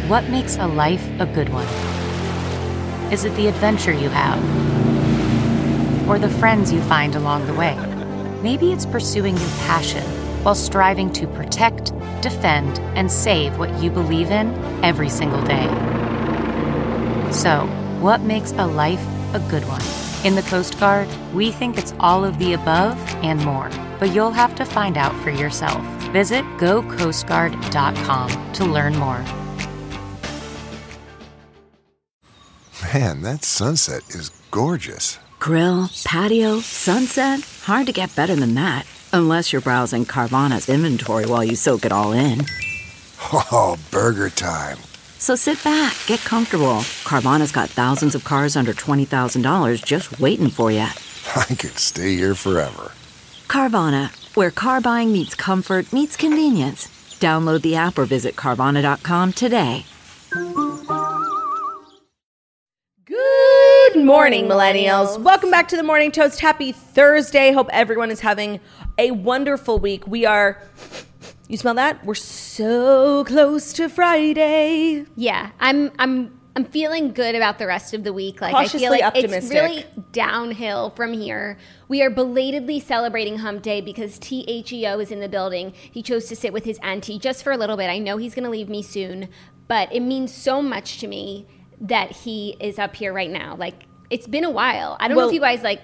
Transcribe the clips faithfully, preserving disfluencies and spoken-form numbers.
What makes a life a good one? Is it the adventure you have? Or the friends you find along the way? Maybe it's pursuing your passion while striving to protect, defend, and save what you believe in every single day. So, what makes a life a good one? In the Coast Guard, we think it's all of the above and more, but you'll have to find out for yourself. Visit go coast guard dot com to learn more. Man, that sunset is gorgeous. Grill, patio, sunset. Hard to get better than that. Unless you're browsing Carvana's inventory while you soak it all in. Oh, burger time. So sit back, get comfortable. Carvana's got thousands of cars under twenty thousand dollars just waiting for you. I could stay here forever. Carvana, where car buying meets comfort meets convenience. Download the app or visit Carvana dot com today. Good morning, millennials. Welcome back to the Morning Toast. Happy Thursday. Hope everyone is having a wonderful week. We are, you smell that? We're so close to Friday. Yeah, I'm I'm I'm feeling good about the rest of the week. Like Cautiously I feel like optimistic. It's really downhill from here. We are belatedly celebrating Hump Day because T H E O is in the building. He chose to sit with his auntie just for a little bit. I know he's going to leave me soon, but it means so much to me that he is up here right now. Like, it's been a while. I don't Well, know if you guys like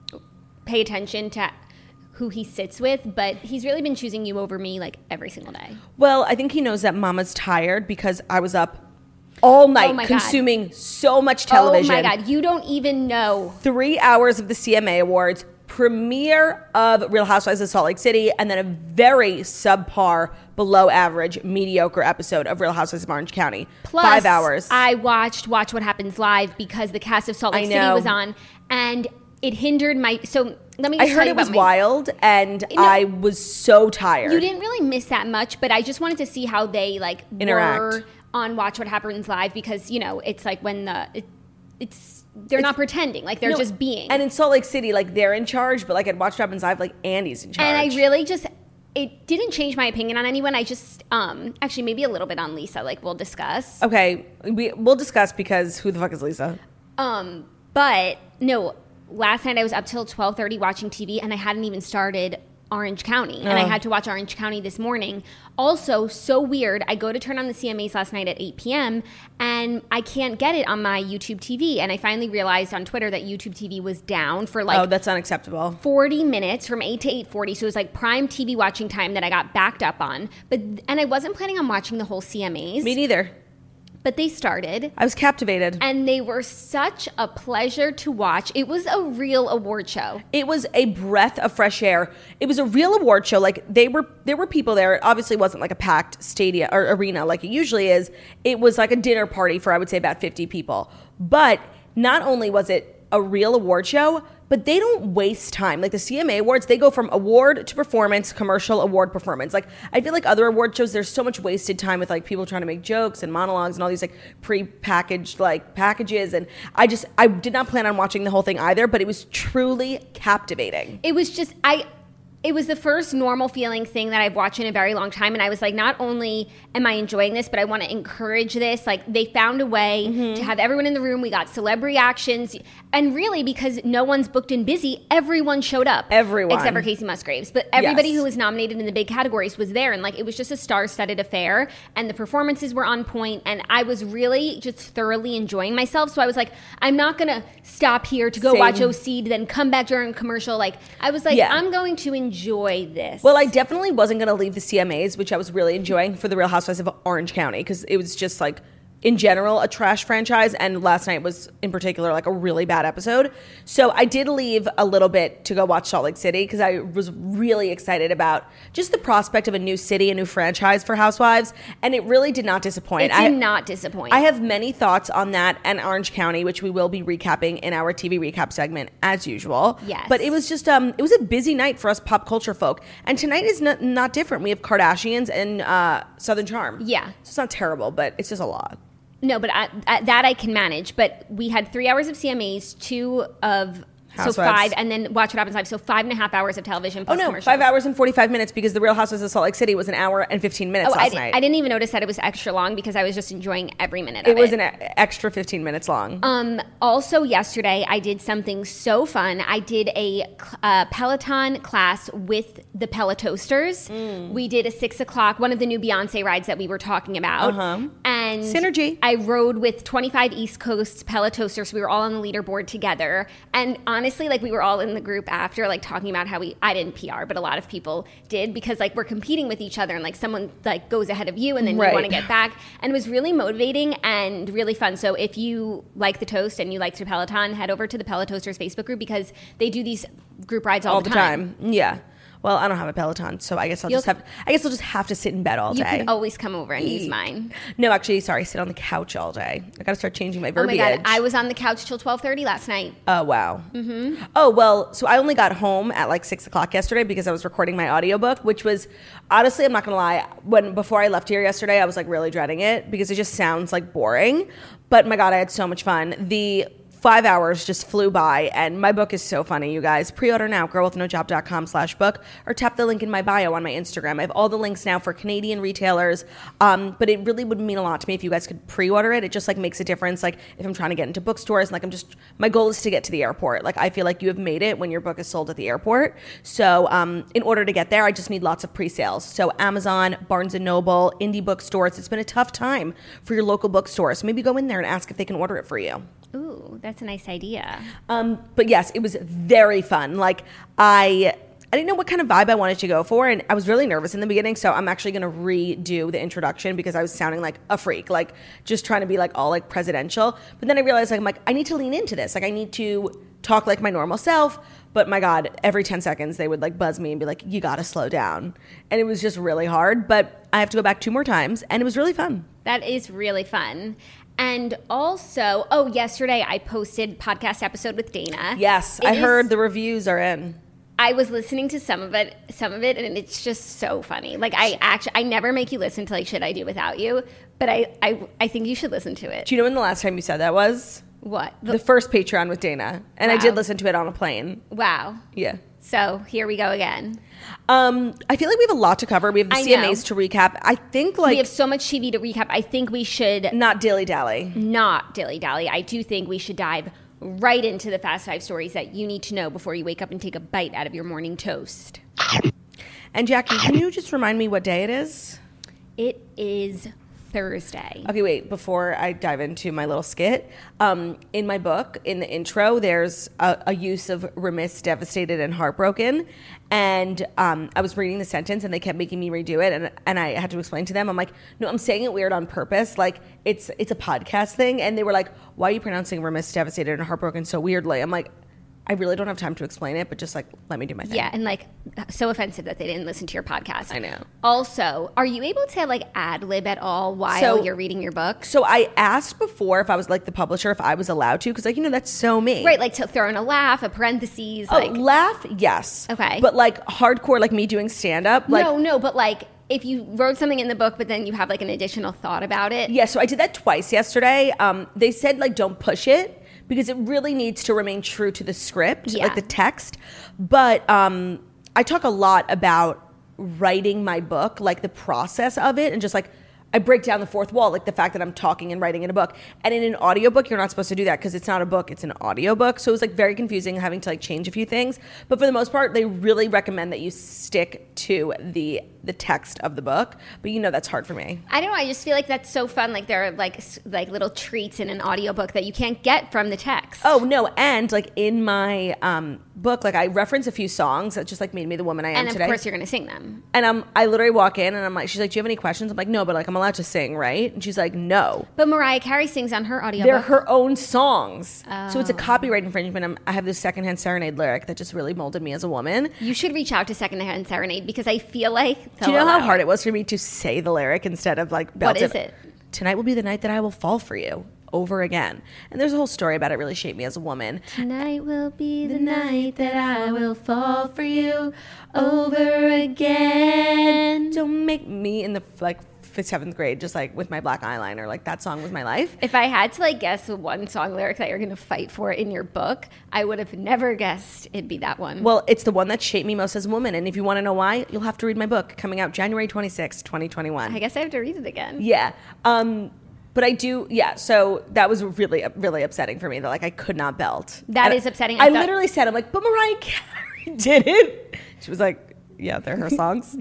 pay attention to who he sits with, but he's really been choosing you over me like every single day. Well, I think he knows that Mama's tired because I was up all night Oh my God. consuming so much television. Oh my God, you don't even know. Three hours of the C M A Awards, premiere of Real Housewives of Salt Lake City, and then a very subpar, below average, mediocre episode of Real Housewives of Orange County. Plus, Five hours. I watched Watch What Happens Live because the cast of Salt Lake I City know. was on, and it hindered my. So let me. I Just heard tell you it was about my, wild, and No. I was so tired. You didn't really miss that much, but I just wanted to see how they like Interact. were on Watch What Happens Live because you know it's like when the it, it's they're It's- not pretending, like they're No, just being. And in Salt Lake City, like they're in charge, but like at Watch What Happens Live, like Andy's in charge. And I really just, it didn't change my opinion on anyone. I just, um, actually maybe a little bit on Lisa, like we'll discuss. Okay, we we'll discuss because who the fuck is Lisa? Um, but no, last night I was up till twelve thirty watching T V and I hadn't even started Orange County. And I Oh. had to watch Orange County this morning. Also, so weird. I go to turn on the C M As last night at eight p.m. and I can't get it on my YouTube T V. And I finally realized on Twitter that YouTube T V was down for like Oh, that's unacceptable. forty minutes from eight to eight forty. So it was like prime T V watching time that I got backed up on. But and I wasn't planning on watching the whole C M As. Me neither. But they started. I was captivated. And they were such a pleasure to watch. It was a real award show. It was a breath of fresh air. It was a real award show. Like they were, there were people there. It obviously wasn't like a packed stadium or arena like it usually is. It was like a dinner party for I would say about fifty people. But not only was it a real award show, but they don't waste time. Like the C M A Awards, they go from award to performance, commercial, award, performance. Like I feel like other award shows, there's so much wasted time with like people trying to make jokes and monologues and all these like pre-packaged like packages. And I just, I did not plan on watching the whole thing either, but it was truly captivating. It was just, I, it was the first normal feeling thing that I've watched in a very long time. And I was like, not only am I enjoying this, but I want to encourage this. Like they found a way Mm-hmm. to have everyone in the room. We got celeb reactions. And really, because no one's booked and busy, everyone showed up. Everyone. Except for Casey Musgraves. But everybody Yes. who was nominated in the big categories was there. And like, it was just a star-studded affair. And the performances were on point. And I was really just thoroughly enjoying myself. So I was like, I'm not going to stop here to go Same. watch O C, then come back during a commercial. Like, I was like, Yeah. I'm going to enjoy this. Well, I definitely wasn't going to leave the C M As, which I was really enjoying for the Real Housewives of Orange County, because it was just like, in general, a trash franchise. And last night was, in particular, like a really bad episode. So I did leave a little bit to go watch Salt Lake City because I was really excited about just the prospect of a new city, a new franchise for Housewives. And it really did not disappoint. it did I, not disappoint. I have many thoughts on that and Orange County, which we will be recapping in our T V recap segment as usual. Yes. But it was just, um, it was a busy night for us pop culture folk. And tonight is not, not different. We have Kardashians and uh, Southern Charm. Yeah. So it's not terrible, but it's just a lot. No, but I, I, that I can manage. But we had three hours of C M As, two of Housewives. So five, and then Watch What Happens Live. So five and a half hours of television Oh plus no, commercials. five hours and forty-five minutes because the Real Housewives of Salt Lake City was an hour and fifteen minutes Oh, I, last di- night. I didn't even notice that it was extra long because I was just enjoying every minute of it it. was an e- extra fifteen minutes long. Um, also, yesterday I did something so fun. I did a uh, Peloton class with the Pelotoasters. Mm. We did a six o'clock, one of the new Beyonce rides that we were talking about. Uh-huh. And Synergy. I rode with twenty-five East Coast Pelotoasters. So we were all on the leaderboard together. And honestly, like we were all in the group after, like talking about how we, I didn't P R, but a lot of people did because like we're competing with each other and like someone like goes ahead of you and then Right. you want to get back. And it was really motivating and really fun. So if you like the toast and you like to Peloton, head over to the Pelotoasters Facebook group because they do these group rides all, all the time. Yeah. Well, I don't have a Peloton, so I guess I'll You'll- just have. I guess I'll just have to sit in bed all You day. can always come over and use mine. No, actually, sorry, sit on the couch all day. I got to start changing my Oh my verbiage. God, I was on the couch till twelve thirty last night. Oh wow. Mm-hmm. Oh well, so I only got home at like six o'clock yesterday because I was recording my audiobook, which was honestly, I'm not gonna lie. When before I left here yesterday, I was like really dreading it because it just sounds like boring. But my God, I had so much fun. The Five hours just flew by, and my book is so funny, you guys. Pre-order now, girlwithnojob.com slash book, or tap the link in my bio on my Instagram. I have all the links now for Canadian retailers, um, but it really would mean a lot to me if you guys could pre-order it. It just like makes a difference. Like if I'm trying to get into bookstores, like I'm just, my goal is to get to the airport. Like I feel like you have made it when your book is sold at the airport. So um, in order to get there, I just need lots of pre-sales. So Amazon, Barnes and Noble, indie bookstores. It's been a tough time for your local bookstore. So maybe go in there and ask if they can order it for you. Ooh, that's a nice idea. Um, but yes, it was very fun. Like I, I didn't know what kind of vibe I wanted to go for, and I was really nervous in the beginning. So I'm actually going to redo the introduction because I was sounding like a freak, like just trying to be like all like presidential. But then I realized like I'm like I need to lean into this. Like I need to talk like my normal self. But my God, every ten seconds they would like buzz me and be like, "You got to slow down," and it was just really hard. But I have to go back two more times, and it was really fun. That is really fun. And also, oh, yesterday I posted podcast episode with Dana. Yes, It I is- heard the reviews are in. I was listening to some of it, some of it, and it's just so funny. Like I actually, I never make you listen to like Should I Do Without You, but I, I, I think you should listen to it. Do you know when the last time you said that was? What? The first Patreon with Dana. And I Wow. did listen to it on a plane. Wow. Yeah. So here we go again. Um, I feel like we have a lot to cover. We have the I C M As know. to recap. I think like we have so much T V to recap. I think we should not dilly dally. not dilly dally. I do think we should dive right into the fast five stories that you need to know before you wake up and take a bite out of your morning toast. And Jackie, can you just remind me what day it is? It is Thursday. Okay, wait, before I dive into my little skit, um, in my book, in the intro, there's a, a use of remiss, devastated, and heartbroken. And um, I was reading the sentence and they kept making me redo it. And, and I had to explain to them, I'm like, no, I'm saying it weird on purpose. Like, it's it's a podcast thing. And they were like, why are you pronouncing remiss, devastated, and heartbroken so weirdly? I'm like, I really don't have time to explain it, but just like, let me do my thing. Yeah, and like so offensive that they didn't listen to your podcast. I know. Also, are you able to like ad lib at all while So- you're reading your book? So I asked before if I was like the publisher, if I was allowed to, because like, you know, that's so me. Right, like to throw in a laugh, a parentheses, Oh, like laugh, yes. Okay. But like hardcore, like me doing stand up, like no, no, but like if you wrote something in the book, but then you have like an additional thought about it. yeah. So I did that twice yesterday. Um, they said like don't push it because it really needs to remain true to the script, Yeah. like the text. But um, I talk a lot about writing my book, like the process of it, and just like I break down the fourth wall, like the fact that I'm talking and writing in a book. And in an audiobook, you're not supposed to do that because it's not a book, it's an audiobook. So it was like very confusing having to like change a few things. But for the most part, they really recommend that you stick to the the text of the book. But you know that's hard for me. I don't know. I just feel like that's so fun. Like there are like s- like little treats in an audiobook that you can't get from the text. Oh no, and like in my um, book, like I reference a few songs that just like made me the woman I am and of today. course you're going to sing them. And I'm, I literally walk in and I'm like, she's like, do you have any questions? I'm like, no, but like I'm allowed to sing, right? And she's like, no. But Mariah Carey sings on her audiobook. They're her own songs. So it's a Oh. copyright infringement. I'm, I have this secondhand serenade lyric that just really molded me as a woman. You should reach out to Secondhand Serenade because I feel like Do you know how hard it was for me to say the lyric instead of like belt What is it? Tonight will be the night that I will fall for you over again. And there's a whole story about it really shaped me as a woman. Tonight will be the night that I will fall for you over again. Don't make me in the like fifth, seventh grade, just like with my black eyeliner. Like that song was my life. If I had to like guess one song lyric that you're going to fight for in your book, I would have never guessed it'd be that one. Well, it's the one that shaped me most as a woman. And if you want to know why, you'll have to read my book coming out January twenty-sixth, twenty twenty-one. I guess I have to read it again. Yeah. Um, but I do, yeah, so that was really, really upsetting for me that, like, I could not belt. That and is upsetting. I, I I thought- literally said, I'm like, but Mariah Carey did it. She was like, yeah, they're her songs.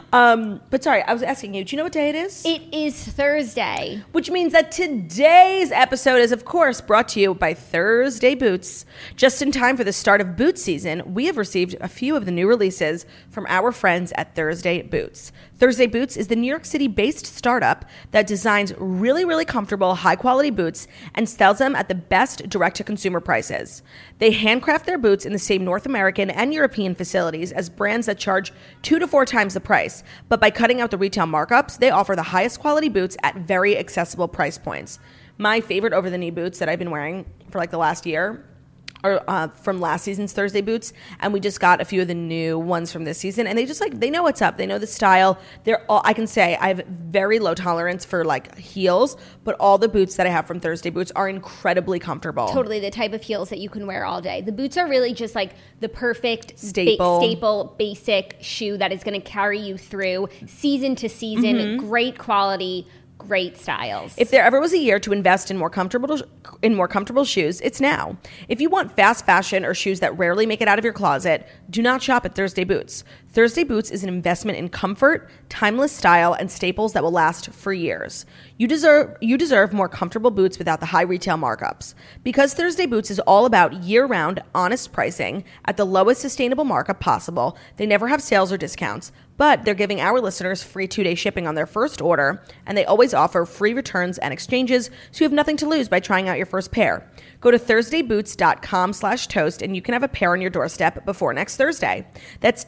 um, but sorry, I was asking you, do you know what day it is? It is Thursday. Which means that today's episode is, of course, brought to you by Thursday Boots. Just in time for the start of boot season, we have received a few of the new releases from our friends at Thursday Boots. Thursday Boots is the New York City-based startup that designs really, really comfortable, high-quality boots and sells them at the best direct-to-consumer prices. They handcraft their boots in the same North American and European facilities as brands that charge two to four times the price. But by cutting out the retail markups, they offer the highest quality boots at very accessible price points. My favorite over-the-knee boots that I've been wearing for like the last year are uh, from last season's Thursday Boots, and we just got a few of the new ones from this season, and they just like, they know what's up. They know the style. They're all, I can say I have very low tolerance for like heels, but all the boots that I have from Thursday Boots are incredibly comfortable. Totally the type of heels that you can wear all day. The boots are really just like the perfect Staple. ba- staple, basic shoe that is going to carry you through season to season. Mm-hmm. Great quality, great styles. If there ever was a year to invest in more comfortable in more comfortable shoes, it's now. If you want fast fashion or shoes that rarely make it out of your closet, do not shop at Thursday Boots. Thursday Boots is an investment in comfort, timeless style, and staples that will last for years. You deserve you deserve more comfortable boots without the high retail markups. Because Thursday Boots is all about year-round, honest pricing at the lowest sustainable markup possible, they never have sales or discounts, but they're giving our listeners free two-day shipping on their first order, and they always offer free returns and exchanges, so you have nothing to lose by trying out your first pair. Go to thursdayboots.com slash toast, and you can have a pair on your doorstep before next Thursday. That's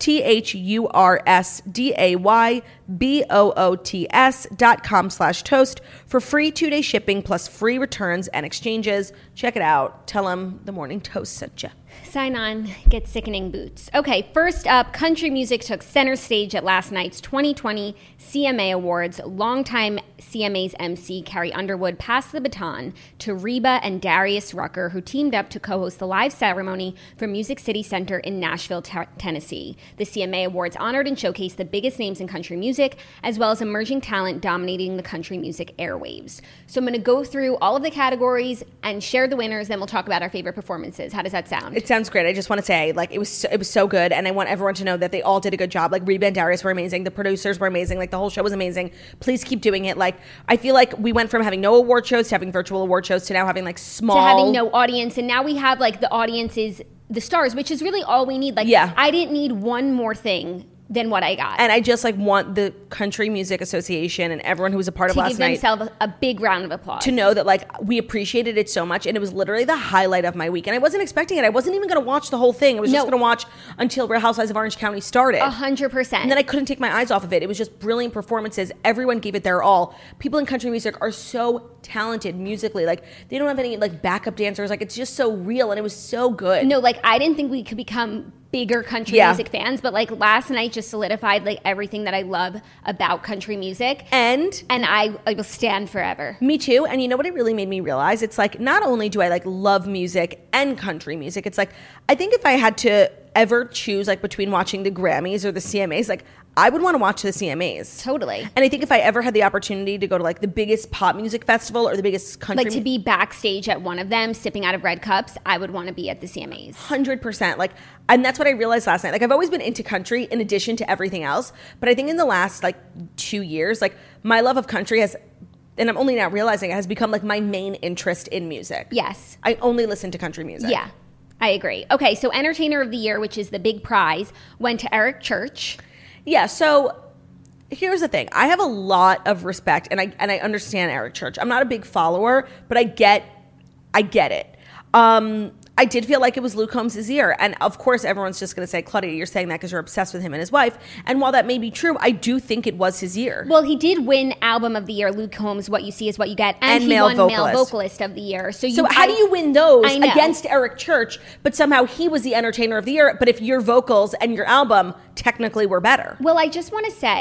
T-H-U-R-S-D-A-Y-B-O-O-T-S dot com slash toast for free two-day shipping plus free returns and exchanges. Check it out. Tell them the Morning Toast sent you. Sign on, get sickening boots. Okay, first up, country music took center stage at last night's twenty twenty C M A Awards. Longtime C M A's M C, Carrie Underwood, passed the baton to Reba and Darius Rucker, who teamed up to co-host the live ceremony from Music City Center in Nashville, t- Tennessee. The C M A Awards honored and showcased the biggest names in country music, as well as emerging talent dominating the country music airwaves. So I'm going to go through all of the categories and share the winners, then we'll talk about our favorite performances. How does that sound? It sounds great. I just want to say, like, it was so, it was so good, and I want everyone to know that they all did a good job. Like, Reba and Darius were amazing. The producers were amazing. Like, the whole show was amazing. Please keep doing it. Like, I feel like we went from having no award shows to having virtual award shows to now having, like, small... to having no audience, and now we have, like, the audience is the stars, which is really all we need. Like, yeah. I didn't need one more thing than what I got. And I just, like, want the Country Music Association and everyone who was a part of to last give night... themselves a, a big round of applause. to know that, like, we appreciated it so much, and it was literally the highlight of my week. And I wasn't expecting it. I wasn't even going to watch the whole thing. I was No. just going to watch until Real Housewives of Orange County started. A hundred percent. And then I couldn't take my eyes off of it. It was just brilliant performances. Everyone gave it their all. People in country music are so talented musically. Like, they don't have any, like, backup dancers. Like, it's just so real, and it was so good. No, like, I didn't think we could become bigger country Yeah. music fans, but like last night just solidified like everything that I love about country music. And and I, I will stand forever. me too. And you know what it really made me realize? It's like, not only do I like love music and country music, it's like, I think if I had to ever choose like between watching the Grammys or the C M As, like I would want to watch the C M As. Totally. And I think if I ever had the opportunity to go to like the biggest pop music festival or the biggest country, Like to be backstage at one of them sipping out of red cups, I would want to be at the C M As. one hundred percent. Like, and that's what I realized last night. Like, I've always been into country in addition to everything else. But I think in the last like two years, like my love of country has, and I'm only now realizing it, has become like my main interest in music. Yes. I only listen to country music. Yeah, I agree. Okay, so Entertainer of the Year, which is the big prize, went to Eric Church. Yeah, so here's the thing. I have a lot of respect, and I and I understand Eric Church. I'm not a big follower, but I get I get it. Um, I did feel like it was Luke Combs' year. And of course, everyone's just going to say, Claudia, you're saying that because you're obsessed with him and his wife. And while that may be true, I do think it was his year. Well, he did win Album of the Year, Luke Combs, What You See Is What You Get, and, And he male won vocalist. Male Vocalist of the Year. So, you, So how I- do you win those I know. against Eric Church, but somehow he was the Entertainer of the Year, but if your vocals and your album technically were better? Well, I just want to say,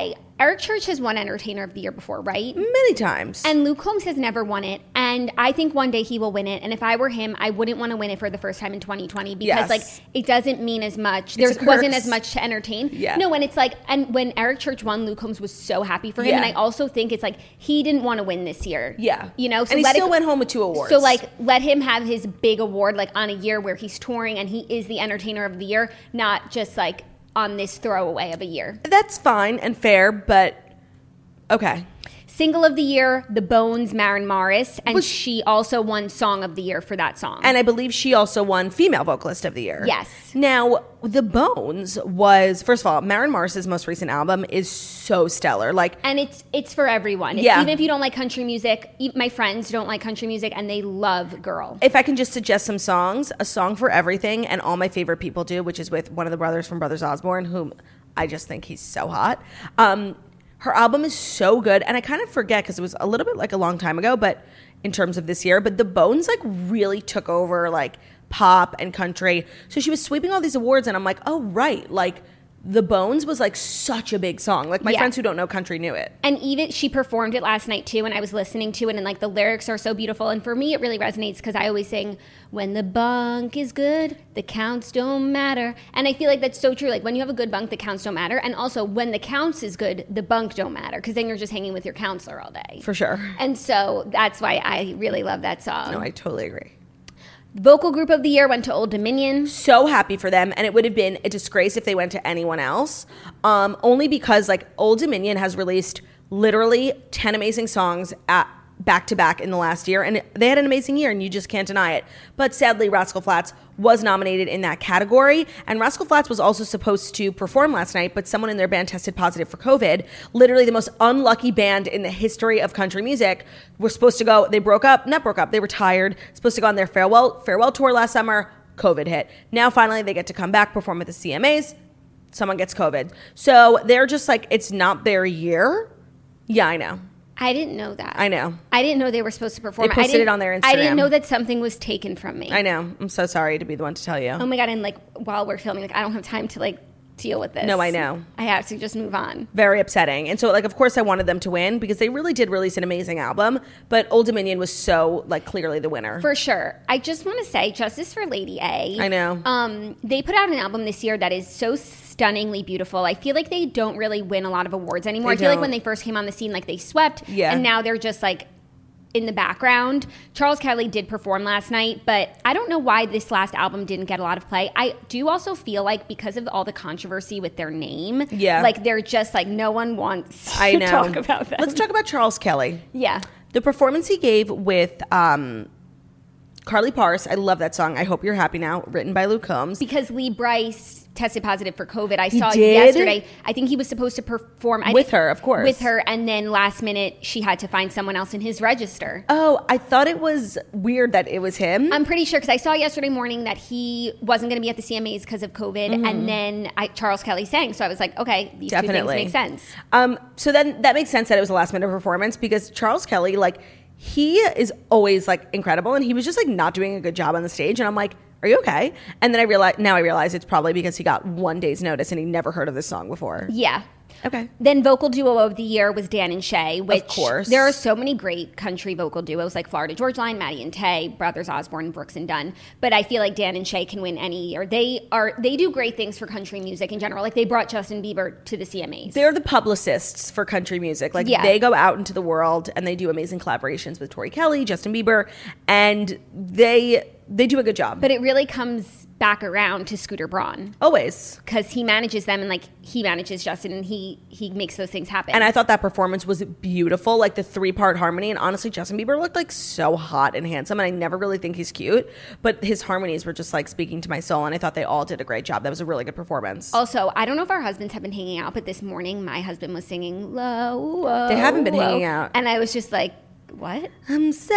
Eric Church has won Entertainer of the Year before, right? Many times. And Luke Combs has never won it. And I think one day he will win it. And if I were him, I wouldn't want to win it for the first time in twenty twenty because Yes. like it doesn't mean as much. It's There a wasn't curse. as much to entertain. Yeah. No, and it's like, and when Eric Church won, Luke Combs was so happy for him. Yeah. And I also think it's like he didn't want to win this year. Yeah. You know, so and he let still it, went home with two awards. So like let him have his big award like on a year where he's touring and he is the Entertainer of the Year, not just like on this throwaway of a year. That's fine and fair, but okay. Single of the Year, The Bones, Maren Morris, and Was- she also won Song of the Year for that song. And I believe she also won Female Vocalist of the Year. Yes. Now, The Bones was, first of all, Maren Morris's most recent album is so stellar. Like, And it's it's for everyone. It's- Yeah. Even if you don't like country music, e- my friends don't like country music and they love Girl. if I can just suggest some songs, A Song for Everything, and All My Favorite People Do, which is with one of the brothers from Brothers Osborne, whom I just think he's so hot. Um, her album is so good, and I kind of forget because it was a little bit like a long time ago, but in terms of this year, but The Bones like really took over like pop and country. So she was sweeping all these awards, and I'm like, oh right, like The Bones was like such a big song. Like my Yeah. friends who don't know country knew it. And even she performed it last night too, and I was listening to it, and like the lyrics are so beautiful. And for me, it really resonates because I always sing, "When the bunk is good, the counts don't matter." And I feel like that's so true. Like when you have a good bunk, the counts don't matter. And also, when the counts is good, the bunk don't matter because then you're just hanging with your counselor all day. For sure. And so that's why I really love that song. No, I totally agree. Vocal Group of the Year went to Old Dominion. So happy for them, and it would have been a disgrace if they went to anyone else. Um, only because like Old Dominion has released literally ten amazing songs at back to back in the last year, and they had an amazing year, and you just can't deny it. But sadly, Rascal Flatts was nominated in that category, and Rascal Flatts was also supposed to perform last night, but someone in their band tested positive for COVID. Literally the most unlucky band in the history of country music. Were supposed to go, they broke up, not broke up, they retired, supposed to go on their farewell farewell tour last summer, COVID hit. Now finally they get to come back, perform at the C M As, someone gets COVID. So they're just like, it's not their year. Yeah, I know. I didn't know that. I know. I didn't know they were supposed to perform. They I posted didn't- it on their I didn't Instagram. know that something was taken from me. I know. I'm so sorry to be the one to tell you. Oh my God, and like while we're filming, like I don't have time to like deal with this. No, I know. I have to just move on. Very upsetting. And so, like, of course I wanted them to win because they really did release an amazing album, but Old Dominion was so, like, clearly the winner. For sure. I just want to say, Justice for Lady A. I know. Um, they put out an album this year that is so stunningly beautiful. I feel like they don't really win a lot of awards anymore. They I feel like don't. when they first came on the scene, like they swept. Yeah. And now they're just like in the background. Charles Kelly did perform last night, but I don't know why this last album didn't get a lot of play. I do also feel like because of all the controversy with their name, Yeah. like they're just like no one wants I to know. talk about that. Let's talk about Charles Kelly. Yeah. The performance he gave with um, Carly Parse. I love that song. I Hope You're Happy Now, written by Luke Combs. Because Lee Bryce tested positive for COVID. I He saw did? yesterday. I think he was supposed to perform I With didn't- her, of course. With her, and then last minute she had to find someone else in his register. Oh, I thought it was weird that it was him. I'm pretty sure because I saw yesterday morning that he wasn't going to be at the C M As because of COVID, and then I, Charles Kelly sang. So I was like, okay, these Definitely. two things make sense. Um, so then that makes sense that it was a last minute performance because Charles Kelly, like, he is always like incredible, and he was just like not doing a good job on the stage, and I'm like, are you okay? And then I realize now I realize it's probably because he got one day's notice and he never heard of this song before. Yeah. Okay. Then vocal duo of the year was Dan and Shay, which course. there are so many great country vocal duos like Florida Georgia Line, Maddie and Tay, Brothers Osborne, Brooks and Dunn. But I feel like Dan and Shay can win any year. They are they do great things for country music in general. Like they brought Justin Bieber to the C M As. They're the publicists for country music. Like Yeah. they go out into the world and they do amazing collaborations with Tori Kelly, Justin Bieber, and they they do a good job. But it really comes back around to Scooter Braun Always. because he manages them and like he manages Justin and he he makes those things happen. And I thought that performance was beautiful, like the three-part harmony. And honestly, Justin Bieber looked like so hot and handsome, and I never really think he's cute, but his harmonies were just like speaking to my soul, and I thought they all did a great job. That was a really good performance. Also, I don't know if our husbands have been hanging out, but this morning my husband was singing low. Whoa, They haven't been whoa. hanging out. And I was just like, what? I'm so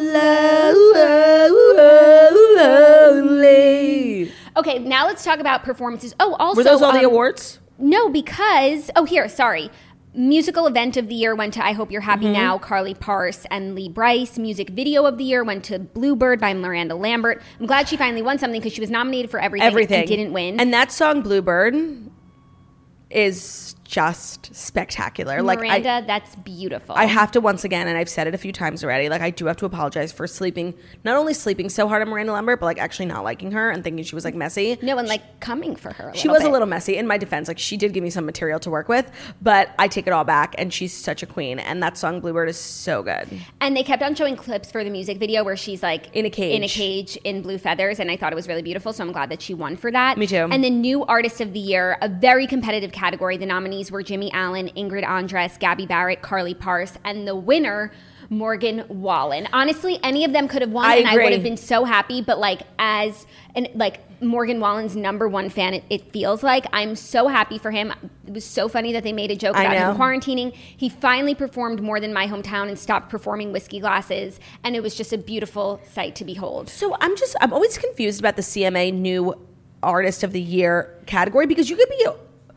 low, lonely. Okay, now let's talk about performances. Oh, also. Were those all the um, awards? No, because, oh, here, sorry. Musical event of the year went to I Hope You're Happy Mm-hmm. Now, Carly Parse and Lee Bryce. Music video of the year went to Bluebird by Miranda Lambert. I'm glad she finally won something because she was nominated for everything, Everything. and didn't win. And that song, Bluebird, is just spectacular. Like Miranda, I, that's beautiful. I have to once again, and I've said it a few times already, like I do have to apologize for sleeping, not only sleeping so hard on Miranda Lambert, but like actually not liking her and thinking she was like messy. No, and like coming for her a She little was bit. a little messy. In my defense, like she did give me some material to work with, but I take it all back, and she's such a queen. And that song Bluebird is so good. And they kept on showing clips for the music video where she's like In a cage. in a cage in blue feathers, and I thought it was really beautiful, so I'm glad that she won for that. Me too. And the new artist of the year, a very competitive category. The nominees were Jimmy Allen, Ingrid Andress, Gabby Barrett, Carly Parse, and the winner, Morgan Wallen. Honestly, any of them could have won, I and I agree. would have been so happy. But like as and like Morgan Wallen's number one fan, it, it feels like I'm so happy for him. It was so funny that they made a joke I about know. him quarantining. He finally performed More Than My Hometown and stopped performing Whiskey Glasses, and it was just a beautiful sight to behold. So I'm just, I'm always confused about the C M A new artist of the year category, because you could be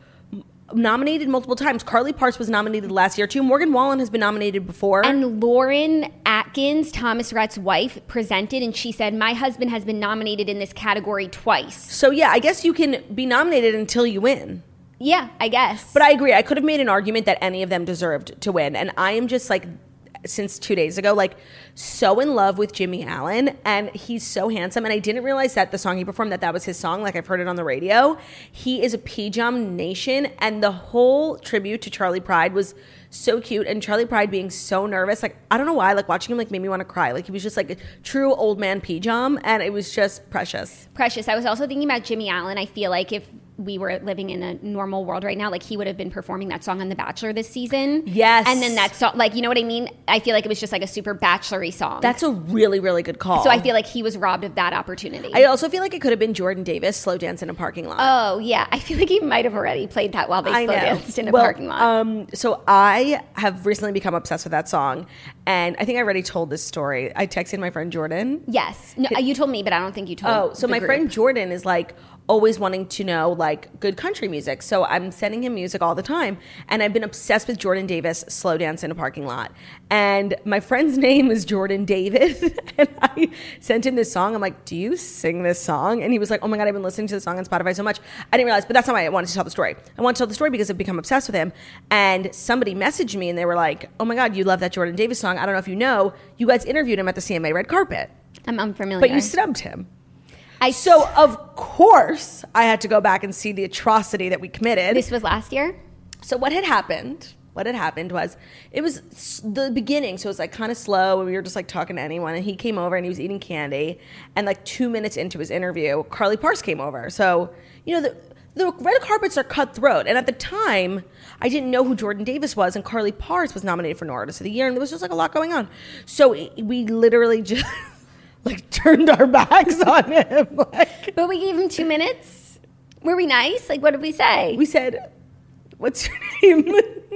nominated multiple times. Carly Parse was nominated last year too. Morgan Wallen has been nominated before. And Lauren Atkins, Thomas Rhett's wife, presented, and she said, my husband has been nominated in this category twice. So yeah, I guess you can be nominated until you win. Yeah, I guess. But I agree. I could have made an argument that any of them deserved to win. And I am just like, since two days ago, like so in love with Jimmy Allen, and he's so handsome. And I didn't realize that the song he performed, that that was his song. Like I've heard it on the radio. He is a P-Jam nation, and the whole tribute to Charlie Pride was so cute. And Charlie Pride being so nervous, like I don't know why, like watching him like made me want to cry. Like he was just like a true old man P-Jam, and it was just precious. Precious. I was also thinking about Jimmy Allen. I feel like if we were living in a normal world right now, like he would have been performing that song on The Bachelor this season. Yes. And then that song, like, you know what I mean? I feel like it was just like a super Bachelor-y song. That's a really, really good call. So I feel like he was robbed of that opportunity. I also feel like it could have been Jordan Davis, Slow Dance in a Parking Lot. Oh, yeah. I feel like he might have already played that while they I slow know. danced in a Well, parking lot. Um, so I have recently become obsessed with that song, and I think I already told this story. I texted my friend Jordan. Yes. No, you told me, but I don't think you told Oh, so the my group. friend Jordan is like always wanting to know like good country music. So I'm sending him music all the time, and I've been obsessed with Jordan Davis, Slow Dance in a Parking Lot. And my friend's name is Jordan David, and I sent him this song. I'm like, do you sing this song? And he was like, oh my God, I've been listening to the song on Spotify so much. I didn't realize, but that's not why I wanted to tell the story. I wanted to tell the story because I've become obsessed with him. And somebody messaged me and they were like, oh my God, you love that Jordan Davis song. I don't know if you know, you guys interviewed him at the C M A red carpet, I'm unfamiliar. but you snubbed him. I So of course I had to go back and see the atrocity that we committed. This was last year? So what had happened, what had happened was it was s- the beginning. So it was like kind of slow, and we were just like talking to anyone, and he came over and he was eating candy, and like two minutes into his interview, Carly Parse came over. So, you know, the, the red carpets are cutthroat. And at the time, I didn't know who Jordan Davis was, and Carly Parse was nominated for New Artist of the Year, and there was just like a lot going on. So we literally just like turned our backs on him. Like, But we gave him two minutes? Were we nice? Like, what did we say? we said, what's your name?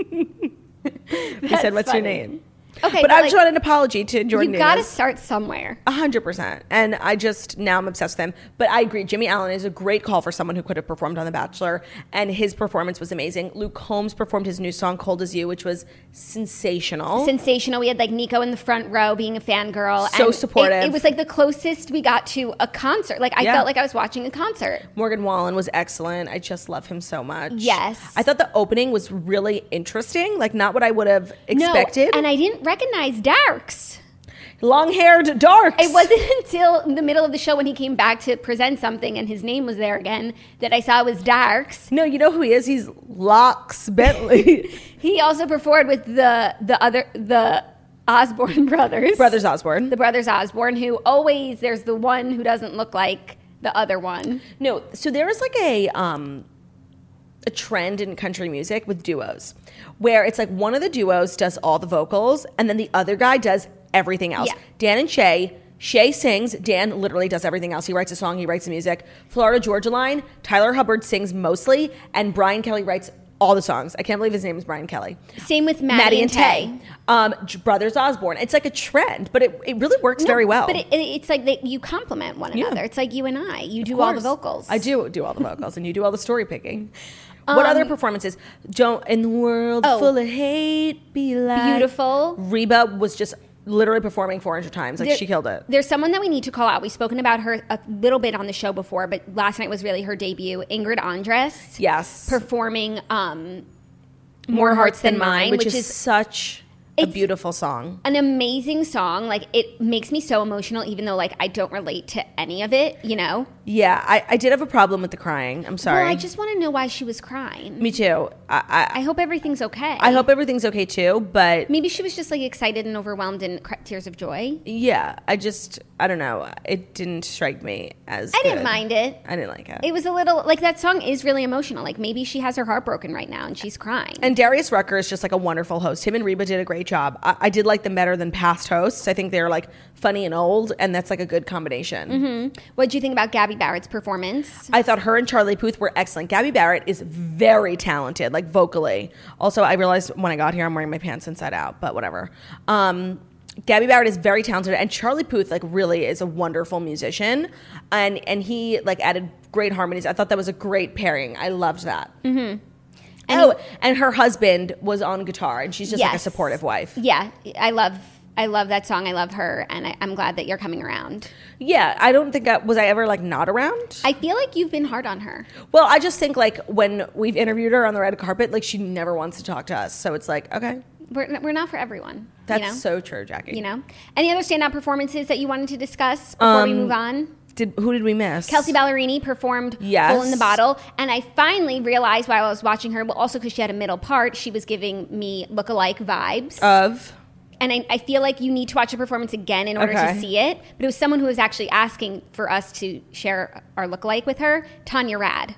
we That's said, what's funny. your name? Okay, but but I like, just want an apology to Jordan you got to Davis. start somewhere. A hundred percent. And I just, now I'm obsessed with him. But I agree, Jimmy Allen is a great call for someone who could have performed on The Bachelor, and his performance was amazing. Luke Combs performed his new song, Cold As You, which was sensational. Sensational. We had like Nico in the front row being a fangirl. So and supportive. It, it was like the closest we got to a concert. Like I Yeah. felt like I was watching a concert. Morgan Wallen was excellent. I just love him so much. Yes. I thought the opening was really interesting, like not what I would have expected. No, and I didn't recognize Darks. Long-haired darks. It wasn't until the middle of the show when he came back to present something and his name was there again that I saw it was Darks. No, you know who he is? He's Locks Bentley. He also performed with the the other the Osborne brothers. Brothers Osborne. The brothers Osborne, who always there's the one who doesn't look like the other one. No, so there is like a um a trend in country music with duos where it's like one of the duos does all the vocals and then the other guy does everything else. Yeah. Dan and Shay, Shay sings, Dan literally does everything else. He writes a song, he writes the music. Florida Georgia Line, Tyler Hubbard sings mostly, and Brian Kelly writes all the songs. I can't believe his name is Brian Kelly. Same with Maddie, and Tay. Um, J- Brothers Osborne. It's like a trend, but it, it really works No, very well. But it, it- it's like that you complement one Yeah. another. It's like you and I. You Of do all the course. vocals. I do do all the vocals, and you do all the story picking. What other performances? Don't in the world Oh. full of hate be like Beautiful. Reba was just literally performing four hundred times. Like There- she killed it. There's someone that we need to call out. We've spoken about her a little bit on the show before, but last night was really her debut. Ingrid Andress. Yes. Performing um, More Hearts Than Mine, which, which is, is- such a It's- beautiful song. An amazing song. Like, it makes me so emotional, even though, like, I don't relate to any of it, you know? Yeah, I, I did have a problem with the crying. I'm sorry. Well, I just want to know why she was crying. Me too. I, I, I hope everything's okay. I hope everything's okay too, but Maybe she was just, like, excited and overwhelmed and cr- tears of joy. yeah, I just, I don't know. It didn't strike me as I didn't good. mind it. I didn't like it. It was a little, like, that song is really emotional. Like, maybe she has her heart broken right now and she's crying. And Darius Rucker is just like a wonderful host. Him and Reba did a great job. I, I did like them better than past hosts. I think they're like funny and old, and that's like a good combination. Mm-hmm. What did you think about Gabby Barrett's performance? I thought her and Charlie Puth were excellent. Gabby Barrett is very talented, like vocally. Also, I realized when I got here I'm wearing my pants inside out, but whatever. Um, Gabby Barrett is very talented, and Charlie Puth like really is a wonderful musician, and and he like added great harmonies. I thought that was a great pairing. I loved that. Mm-hmm. And oh, he- and her husband was on guitar, and she's just like a Yes. supportive wife. Yeah, I love I love that song. I love her, and I, I'm glad that you're coming around. Yeah, I don't think I was I ever like not around. I feel like you've been hard on her. Well, I just think like when we've interviewed her on the red carpet, like she never wants to talk to us. So it's like, okay, We're, we're not for everyone. that's you know? so true, Jackie. You know? Any other standout performances that you wanted to discuss before we Um, move on? Did who did we miss? Kelsey Ballerini performed Yes. Full in the Bottle, and I finally realized while I was watching her, well, also because she had a middle part, she was giving me look-alike vibes. Of and I, I feel like you need to watch the performance again in order Okay. to see it. But it was someone who was actually asking for us to share our look-alike with her, Tanya Rad.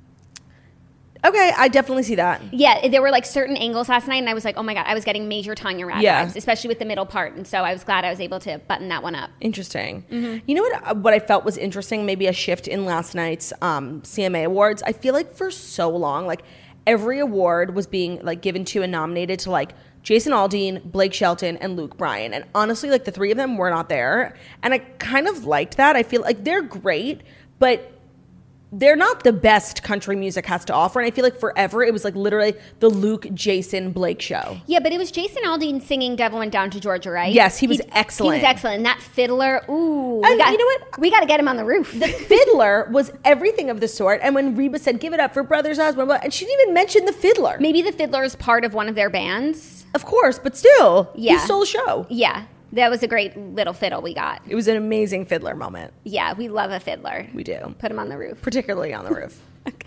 okay, I definitely see that. Yeah, there were like certain angles last night, and I was like, oh my God, I was getting major Tanya Rad Yeah. vibes, especially with the middle part. And so I was glad I was able to button that one up. Interesting. Mm-hmm. You know what? What I felt was interesting, maybe a shift in last night's um, C M A awards. I feel like for so long, like every award was being like given to and nominated to like Jason Aldean, Blake Shelton, and Luke Bryan. And honestly, like the three of them were not there, and I kind of liked that. I feel like they're great, but they're not the best country music has to offer. And I feel like forever it was like literally the Luke, Jason, Blake show. Yeah, but it was Jason Aldean singing Devil Went Down to Georgia, right? Yes, he was excellent. He was excellent. And that fiddler, ooh. And we got, you know what? We got to get him on the roof. The fiddler was everything of the sort. And when Reba said, give it up for Brothers Osborne, and she didn't even mention the fiddler. Maybe the fiddler is part of one of their bands. Of course, but still, Yeah. he stole the show. Yeah, that was a great little fiddle we got. It was an amazing fiddler moment. Yeah, we love a fiddler. We do. Put him on the roof. Particularly on the roof.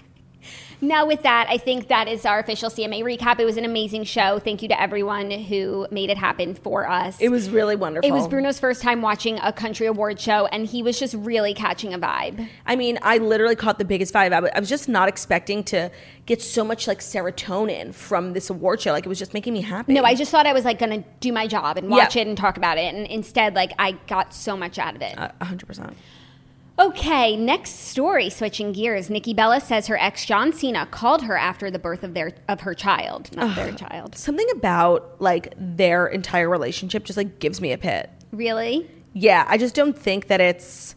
Now, with that, I think that is our official C M A recap. It was an amazing show. Thank you to everyone who made it happen for us. It was really wonderful. It was Bruno's first time watching a country award show, and he was just really catching a vibe. I mean, I literally caught the biggest vibe. I was- I was just not expecting to get so much like serotonin from this award show. Like it was just making me happy. No, I just thought I was like going to do my job and watch Yeah. it and talk about it, and instead, like, I got so much out of it. A hundred percent. Okay, next story. Switching gears, Nikki Bella says her ex John Cena called her after the birth of their of her child, not their child. Something about like their entire relationship just like gives me a pit. Really? Yeah, I just don't think that it's.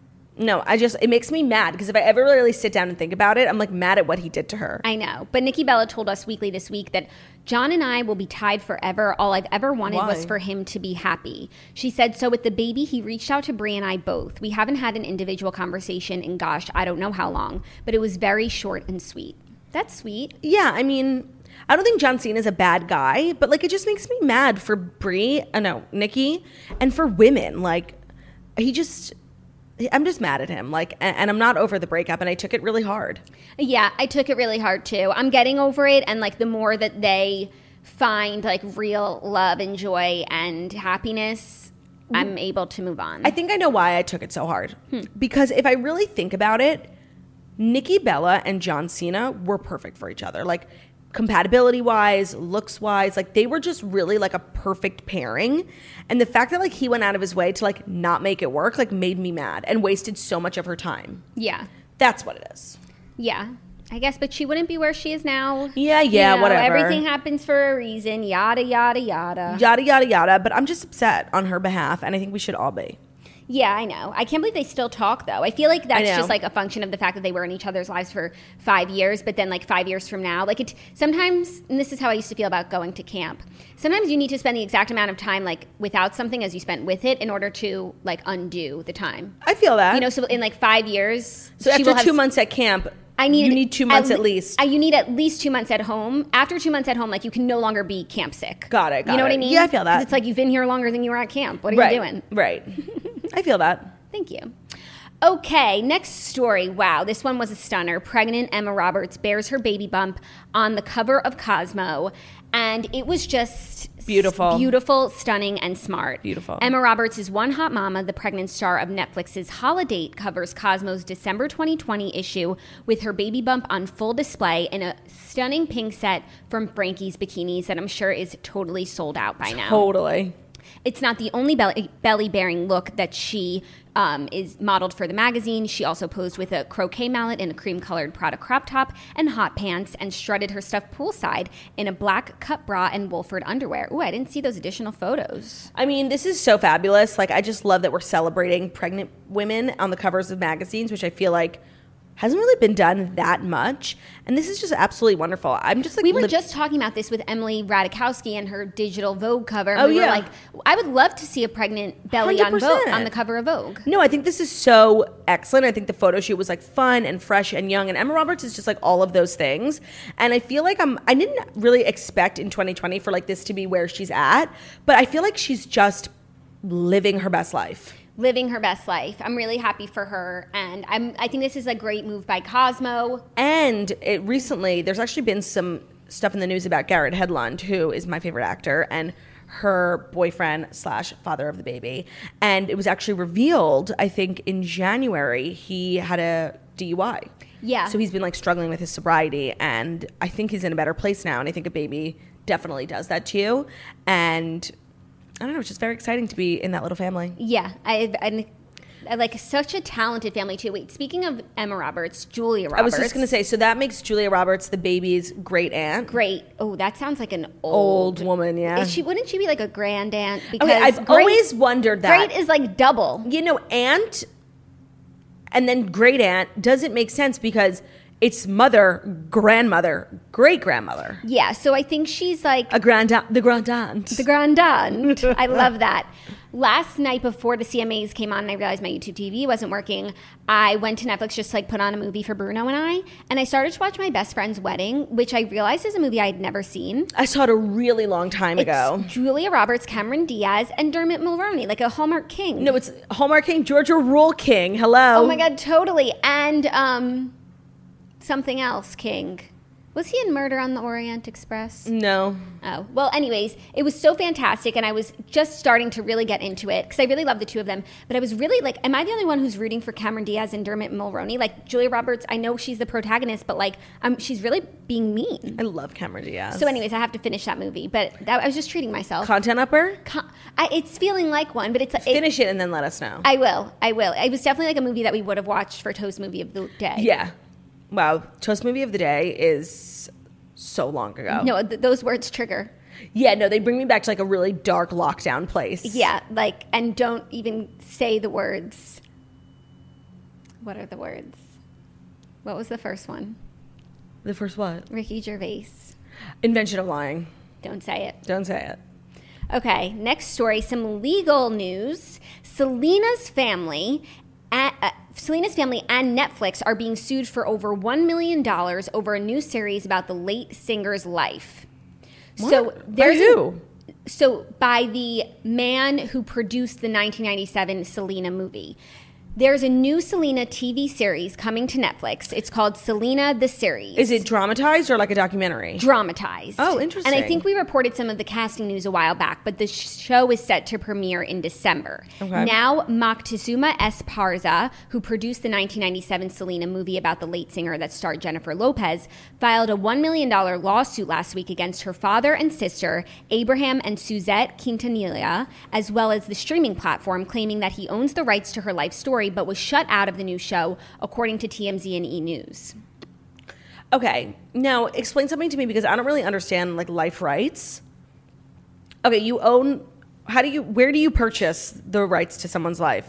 No, I just, it makes me mad because if I ever really sit down and think about it, I'm like mad at what he did to her. I know. But Nikki Bella told us weekly this week that John and I will be tied forever. All I've ever wanted Why? was for him to be happy. She said, so with the baby, he reached out to Brie and I both. We haven't had an individual conversation in, gosh, I don't know how long, but it was very short and sweet. That's sweet. Yeah, I mean, I don't think John Cena is a bad guy, but like it just makes me mad for Brie, uh, no, Nikki, and for women. Like, he just, I'm just mad at him. Like, and, and I'm not over the breakup, and I took it really hard. Yeah, I took it really hard too. I'm getting over it, and like the more that they find like real love and joy and happiness, I'm able to move on. I think I know why I took it so hard. Because if I really think about it, Nikki Bella and John Cena were perfect for each other. Like, compatibility wise, looks wise, like they were just really like a perfect pairing. And the fact that like he went out of his way to like not make it work like made me mad and wasted so much of her time. yeah, That's what it is. yeah. I guess, but she wouldn't be where she is now. Yeah, You yeah, know, whatever. Everything happens for a reason. Yada yada yada. Yada, yada, yada. But I'm just upset on her behalf, and I think we should all be. Yeah, I know. I can't believe they still talk, though. I feel like that's know. just like a function of the fact that they were in each other's lives for five years, but then like five years from now, like it sometimes, and this is how I used to feel about going to camp. Sometimes you need to spend the exact amount of time like without something as you spent with it in order to like undo the time. I feel that. You know, so in like five years, so she after will have two months at camp, I need you need two months at, at least. I, you need at least two months at home. After two months at home, like you can no longer be camp sick. Got it. Got you know it. what I mean? Yeah, I feel that. 'Cause it's like you've been here longer than you were at camp. What are right. you doing? Right. I feel that. Thank you. Okay, next story. Wow, this one was a stunner. Pregnant Emma Roberts bears her baby bump on the cover of Cosmo, and it was just beautiful, s- beautiful, stunning, and smart. Beautiful. Emma Roberts is one hot mama. The pregnant star of Netflix's Holiday covers Cosmo's December twenty twenty issue with her baby bump on full display in a stunning pink set from Frankie's Bikinis that I'm sure is totally sold out by now. Totally. It's not the only belly, belly-bearing look that she um, is modeled for the magazine. She also posed with a croquet mallet in a cream-colored Prada crop top and hot pants and strutted her stuff poolside in a black cut bra and Wolford underwear. Ooh, I didn't see those additional photos. I mean, this is so fabulous. Like, I just love that we're celebrating pregnant women on the covers of magazines, which I feel like hasn't really been done that much. And this is just absolutely wonderful. I'm just like... We were li- just talking about this with Emily Ratajkowski and her digital Vogue cover. And Oh, we were yeah. like, I would love to see a pregnant belly on one hundred Vogue, percent. on the cover of Vogue. No, I think this is so excellent. I think the photo shoot was like fun and fresh and young. And Emma Roberts is just like all of those things. And I feel like I'm, I didn't really expect in twenty twenty for like this to be where she's at. But I feel like she's just living her best life. Living her best life. I'm really happy for her. And I'm, I think this is a great move by Cosmo. And it recently, there's actually been some stuff in the news about Garrett Hedlund, who is my favorite actor, and her boyfriend slash father of the baby. And it was actually revealed, I think in January, he had a D U I. Yeah. So he's been like struggling with his sobriety, and I think he's in a better place now. And I think a baby definitely does that to you. And I don't know, it's just very exciting to be in that little family. Yeah, I, I, I like such a talented family too. Wait, speaking of Emma Roberts, Julia Roberts. I was just going to say, so that makes Julia Roberts the baby's great aunt. great. Oh, that sounds like an old, Old woman, yeah. Is she wouldn't she be like a grand aunt? Because Okay, I've great, always wondered that. great is like double. You know, aunt and then great aunt doesn't make sense because it's mother, grandmother, great grandmother, Yeah, so I think she's like a grand aunt, the grand aunt. the grand aunt. I love that. Last night before the C M As came on and I realized my YouTube T V wasn't working, I went to Netflix just to like put on a movie for Bruno and I, and I started to watch My Best Friend's Wedding, which I realized is a movie I had never seen. I saw it a really long time ago. It's Julia Roberts, Cameron Diaz, and Dermot Mulroney, like a Hallmark King. No, it's Hallmark King, Georgia Rule King. Hello. Oh my God, totally. And um, something else, King. Was he in Murder on the Orient Express? No. Oh, well, anyways, it was so fantastic, and I was just starting to really get into it, because I really love the two of them, but I was really like, am I the only one who's rooting for Cameron Diaz and Dermot Mulroney? Like, Julia Roberts, I know she's the protagonist, but like, um, she's really being mean. I love Cameron Diaz. So anyways, I have to finish that movie, but that, I was just treating myself. Content upper? Con- I, it's feeling like one, but it's... It, Finish it and then let us know. I will, I will. It was definitely like a movie that we would have watched for Toast Movie of the Day. Yeah. Wow. Toast Movie of the Day is so long ago. No, th- those words trigger. Yeah, no, they bring me back to like a really dark lockdown place. Yeah, like, and don't even say the words. What are the words? What was the first one? The first what? Ricky Gervais. Invention of lying. Don't say it. Don't say it. Okay, next story, some legal news. Selena's family, uh, uh, Selena's family and Netflix are being sued for over one million dollars over a new series about the late singer's life. What? So By there's a- who? so by the man who produced the nineteen ninety-seven Selena movie. There's a new Selena T V series coming to Netflix. It's called Selena the Series. Is it dramatized or like a documentary? Dramatized. Oh, interesting. And I think we reported some of the casting news a while back, but the show is set to premiere in December. Okay. Now, Moctezuma Esparza, who produced the nineteen ninety-seven Selena movie about the late singer that starred Jennifer Lopez, filed a one million dollars lawsuit last week against her father and sister, Abraham and Suzette Quintanilla, as well as the streaming platform, claiming that he owns the rights to her life story but was shut out of the new show, according to T M Z and E! News. Okay, now explain something to me because I don't really understand like life rights. Okay, you own. How do you? Where do you purchase the rights to someone's life?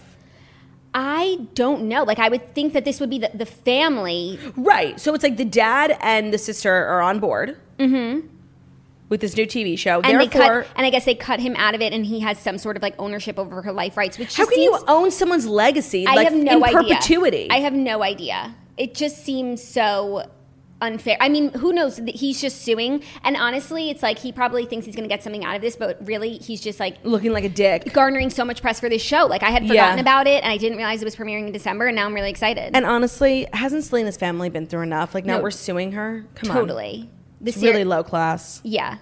I don't know. Like, I would think that this would be the, the family. Right. So it's like the dad and the sister are on board mm-hmm. with this new T V show. And they Therefore, cut, and I guess they cut him out of it, and he has some sort of like ownership over her life rights. Which how just can seems, you own someone's legacy I like have no in idea. perpetuity? I have no idea. it just seems so unfair. I mean, who knows? He's just suing. And honestly, it's like he probably thinks he's going to get something out of this, but really he's just like looking like a dick, garnering so much press for this show. Like I had forgotten yeah. about it and I didn't realize it was premiering in December, and now I'm really excited. And honestly, hasn't Selena's family been through enough? Like now no, we're suing her? Come totally. on. Totally. It's really low class. Yeah.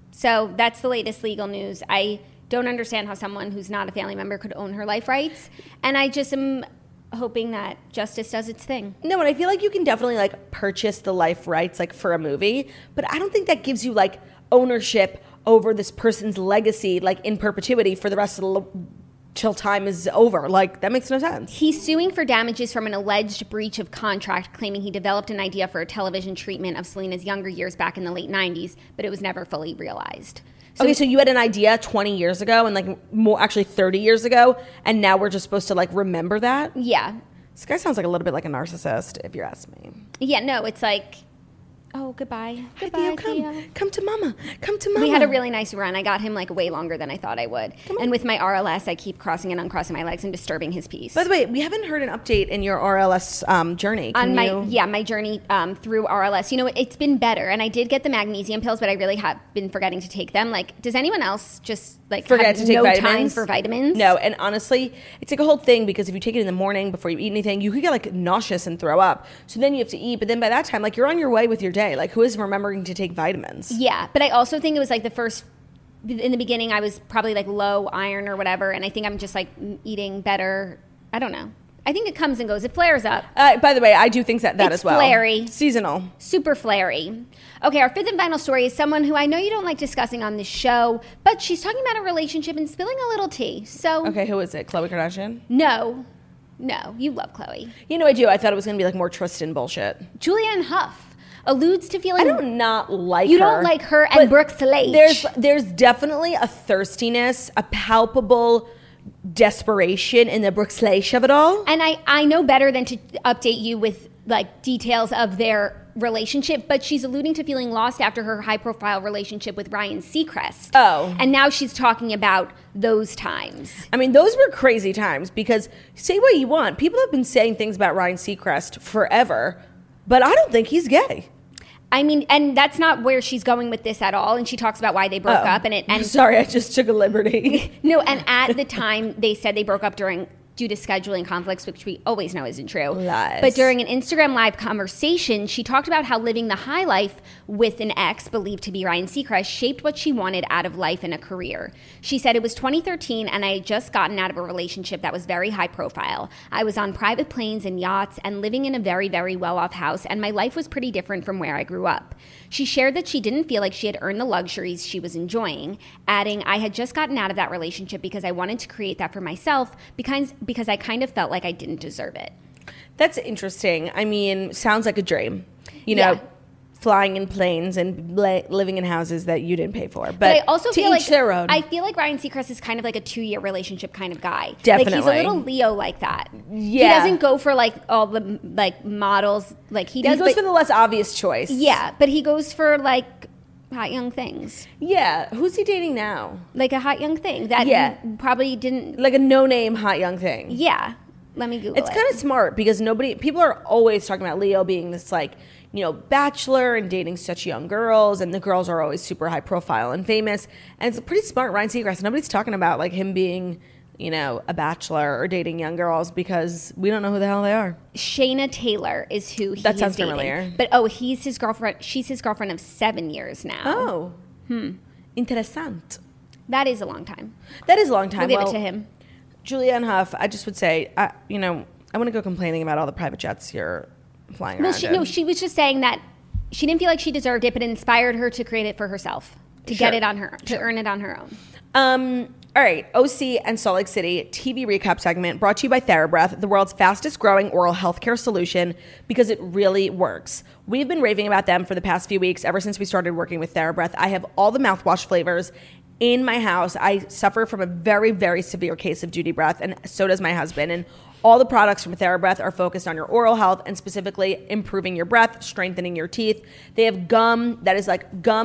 So that's the latest legal news. I don't understand how someone who's not a family member could own her life rights. And I just am hoping that justice does its thing. No, and I feel like you can definitely like purchase the life rights like for a movie, but I don't think that gives you like ownership over this person's legacy like in perpetuity for the rest of the till time is over. Like that makes no sense. He's suing for damages from an alleged breach of contract, claiming he developed an idea for a television treatment of Selena's younger years back in the late nineties, but it was never fully realized. So okay, so you had an idea twenty years ago and like more actually thirty years ago, and now we're just supposed to like remember that? Yeah. This guy sounds like a little bit like a narcissist, if you ask me. Yeah, no, it's like, oh, goodbye. Hi, Goodbye, Theo, come. Theo. Come to mama. Come to mama. We had a really nice run. I got him like way longer than I thought I would. And with my R L S, I keep crossing and uncrossing my legs and disturbing his peace. By the way, we haven't heard an update in your R L S um, journey. Can On my you? yeah, my journey um, through R L S. You know, it's been better, and I did get the magnesium pills, but I really have been forgetting to take them. Like, does anyone else just like forget have to take no vitamins? time for vitamins? No, and honestly, it's like a whole thing because if you take it in the morning before you eat anything, you could get like nauseous and throw up. So then you have to eat, but then by that time, like you're on your way with your day. Like who is remembering to take vitamins? Yeah, but I also think it was like the first, in the beginning, I was probably like low iron or whatever, and I think I'm just like eating better. I don't know. I think it comes and goes. It flares up. Uh, by the way, I do think that that it's as well. Flary. Seasonal. Super flary. Okay, our fifth and final story is someone who I know you don't like discussing on this show, but she's talking about a relationship and spilling a little tea. So okay, who is it? Khloe Kardashian? No. No, you love Khloe. You know I do. I thought it was going to be like more Tristan bullshit. Julianne Hough alludes to feeling... I do not like you her. You don't like her and Brooke Salage. There's, there's definitely a thirstiness, a palpable desperation in the Brooke Salage of it all. And I, I know better than to update you with like details of their relationship, but she's alluding to feeling lost after her high-profile relationship with Ryan Seacrest. Oh. And now she's talking about those times. I mean, those were crazy times because say what you want. People have been saying things about Ryan Seacrest forever, but I don't think he's gay. I mean, and that's not where she's going with this at all. And she talks about why they broke oh. up. And it. And sorry, I just took a liberty. No, and at the time they said they broke up during due to scheduling conflicts, which we always know isn't true. Lies. But during an Instagram Live conversation, she talked about how living the high life with an ex believed to be Ryan Seacrest shaped what she wanted out of life and a career. She said, it was twenty thirteen and I had just gotten out of a relationship that was very high profile. I was on private planes and yachts and living in a very, very well-off house, and my life was pretty different from where I grew up. She shared that she didn't feel like she had earned the luxuries she was enjoying, adding, I had just gotten out of that relationship because I wanted to create that for myself because, because I kind of felt like I didn't deserve it. That's interesting. I mean, sounds like a dream. You know, yeah. flying in planes and li- living in houses that you didn't pay for. But, but I also to feel each like their own. I feel like Ryan Seacrest is kind of like a two-year relationship kind of guy. Definitely. Like he's a little Leo like that. Yeah. He doesn't go for like all the like models like he does. He goes but, for the less obvious choice. Yeah, but he goes for like hot young things. Yeah. Who's he dating now? Like a hot young thing that yeah. probably didn't... Like a no-name hot young thing. Yeah. Let me Google it's it. It's kind of smart because nobody... People are always talking about Leo being this like, you know, bachelor and dating such young girls, and the girls are always super high profile and famous. And it's pretty smart, Ryan Seacrest. Nobody's talking about like him being, you know, a bachelor or dating young girls because we don't know who the hell they are. Shayna Taylor is who he That sounds is dating. familiar. But oh, he's his girlfriend. She's his girlfriend of seven years now. Oh. Hmm. Interessant. That is a long time. That is a long time. We'll give well, it to him. Julianne Hough, I just would say, I, you know, I want to go complaining about all the private jets you're flying Well, around she, in. no, she was just saying that she didn't feel like she deserved it, but it inspired her to create it for herself, to Sure. get it on her, to Sure. earn it on her own. Um, all right, O C and Salt Lake City T V recap segment brought to you by TheraBreath, the world's fastest growing oral healthcare solution because it really works. We've been raving about them for the past few weeks, ever since we started working with TheraBreath. I have all the mouthwash flavors in my house. I suffer from a very, very severe case of duty breath, and so does my husband. And all the products from TheraBreath are focused on your oral health and specifically improving your breath, strengthening your teeth. They have gum that is like gum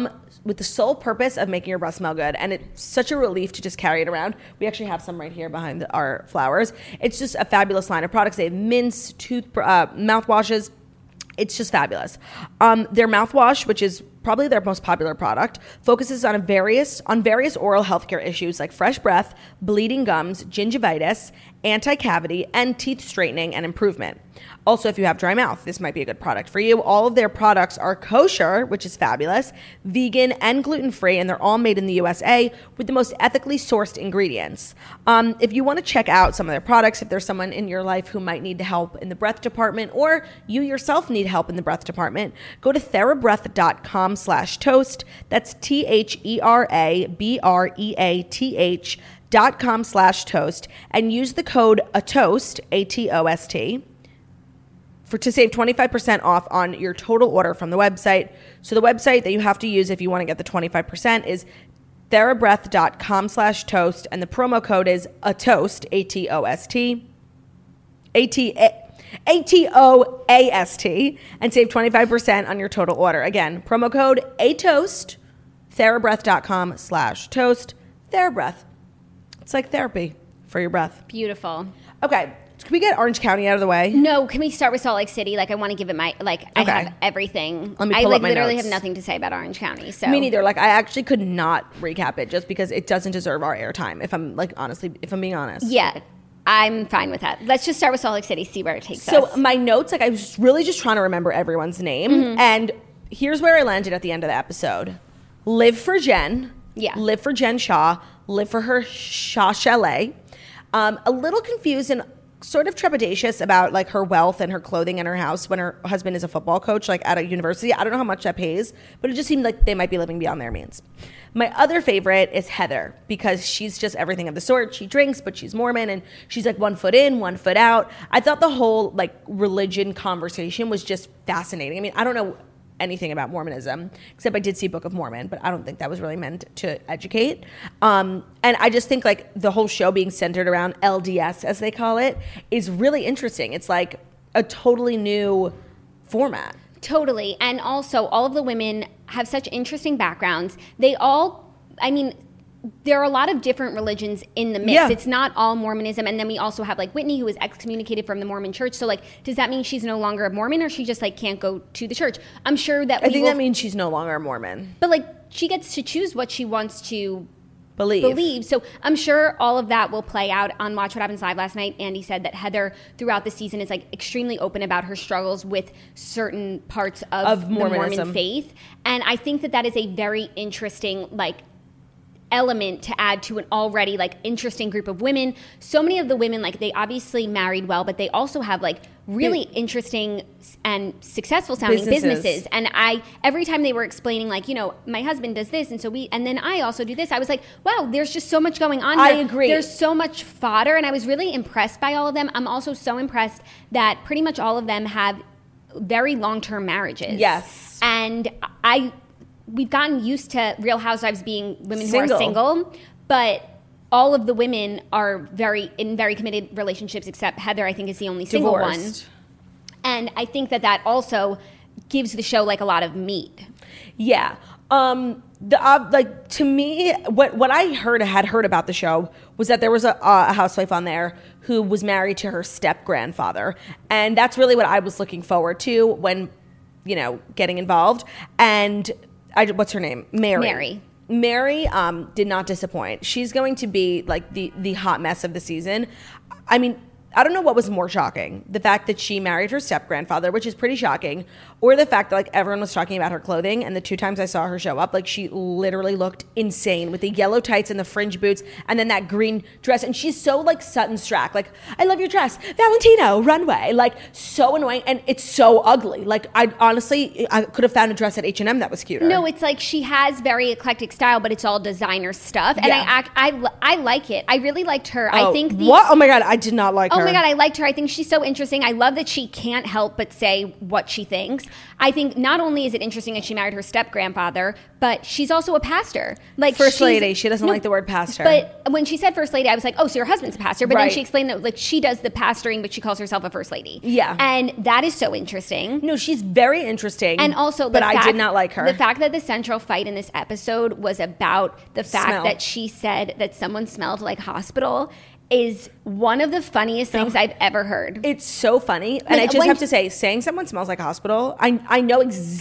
with the sole purpose of making your breath smell good. And it's such a relief to just carry it around. We actually have some right here behind the, our flowers. It's just a fabulous line of products. They have mints, tooth, uh, mouthwashes. It's just fabulous. Um, their mouthwash, which is probably their most popular product, focuses on a various on various oral healthcare issues like fresh breath, bleeding gums, gingivitis, anti-cavity, and teeth straightening and improvement. Also, if you have dry mouth, this might be a good product for you. All of their products are kosher, which is fabulous, vegan and gluten-free, and they're all made in the U S A with the most ethically sourced ingredients. Um, if you want to check out some of their products, if there's someone in your life who might need help in the breath department, or you yourself need help in the breath department, go to therabreath.com slash toast. That's T H E R A B R E A T H dot com slash toast, and use the code ATOAST, A T O S T, for to save twenty-five percent off on your total order from the website. So the website that you have to use if you want to get the twenty-five percent is therabreath.com slash toast, and the promo code is ATOAST, A T O S T, A T A T O A S T, and save twenty-five percent on your total order. Again, promo code ATOAST, therabreath.com slash toast. TheraBreath. It's like therapy for your breath. Beautiful. Okay. Can we get Orange County out of the way? No, can we start with Salt Lake City? Like, I want to give it my, like, I Okay. have everything. Let me I, pull like, up my literally notes. have nothing to say about Orange County, so. Me neither. Like, I actually could not recap it just because it doesn't deserve our airtime, if I'm, like, honestly, if I'm being honest. Yeah, I'm fine with that. Let's just start with Salt Lake City, see where it takes So us. my notes, like, I was really just trying to remember everyone's name. Mm-hmm. And here's where I landed at the end of the episode. Live for Jen. Yeah. Live for Jen Shaw. Live for her Shaw Chalet. Um, a little confused and sort of trepidatious about like her wealth and her clothing and her house when her husband is a football coach, like at a university. I don't know how much that pays, but it just seemed like they might be living beyond their means. My other favorite is Heather, because she's just everything of the sort. She drinks, but she's Mormon, and she's like one foot in, one foot out. I thought the whole like religion conversation was just fascinating. I mean, I don't know anything about Mormonism, except I did see Book of Mormon, but I don't think that was really meant to educate. Um, and I just think like the whole show being centered around L D S, as they call it, is really interesting. It's like a totally new format. Totally. And also, all of the women have such interesting backgrounds. They all, I mean, there are a lot of different religions in the mix. Yeah. It's not all Mormonism. And then we also have like Whitney, who was excommunicated from the Mormon church. So like, does that mean she's no longer a Mormon, or she just like can't go to the church? I'm sure that I we think will, that means she's no longer a Mormon. but like she gets to choose what she wants to Believe. believe. So I'm sure all of that will play out on Watch What Happens Live last night. Andy said that Heather throughout the season is like extremely open about her struggles with certain parts of, Of the Mormonism. Mormon faith. And I think that that is a very interesting like element to add to an already like interesting group of women. So many of the women, like they obviously married well, but they also have like really Big- interesting and successful sounding Businesses. businesses. And I, every time they were explaining like, you know, my husband does this and so we, and then I also do this, I was like, wow, there's just so much going on I here. agree. There's so much fodder, and I was really impressed by all of them. I'm also so impressed that pretty much all of them have very long-term marriages. Yes. And I, we've gotten used to Real Housewives being women who Single. are single, but all of the women are very in very committed relationships, except Heather, I think, is the only single one. Divorced. And I think that that also gives the show like a lot of meat. Yeah. Um, the uh, like to me, what what I heard had heard about the show was that there was a, a housewife on there who was married to her step grandfather, and that's really what I was looking forward to when, you know, getting involved. And I, what's her name? Mary. Mary. Mary um, did not disappoint. She's going to be like the the hot mess of the season. I mean, I don't know what was more shocking, the fact that she married her step grandfather, which is pretty shocking, or the fact that like everyone was talking about her clothing. And the two times I saw her show up, like she literally looked insane with the yellow tights and the fringe boots, and then that green dress. And she's so like Sutton Strack, like, I love your dress, Valentino, runway, like so annoying, and it's so ugly. Like I honestly, I could have found a dress at H and M that was cuter. No, it's like she has very eclectic style, but it's all designer stuff, and Yeah. I act, I I like it. I really liked her. Oh, I think the, what? Oh my god, I did not like Oh, Oh my God, I liked her. I think she's so interesting. I love that she can't help but say what she thinks. I think not only is it interesting that she married her step-grandfather, but she's also a pastor. Like First she's- lady. She doesn't no, like the word pastor. But when she said first lady, I was like, oh, so your husband's a pastor. But Right. then she explained that like she does the pastoring, but she calls herself a first lady. Yeah. And that is so interesting. No, she's very interesting. And also, the but fact, I did not like her. The fact that the central fight in this episode was about the fact Smell. that she said that someone smelled like hospital is one of the funniest things I've ever heard. It's so funny. And I just when- have to say, saying someone smells like hospital, I I know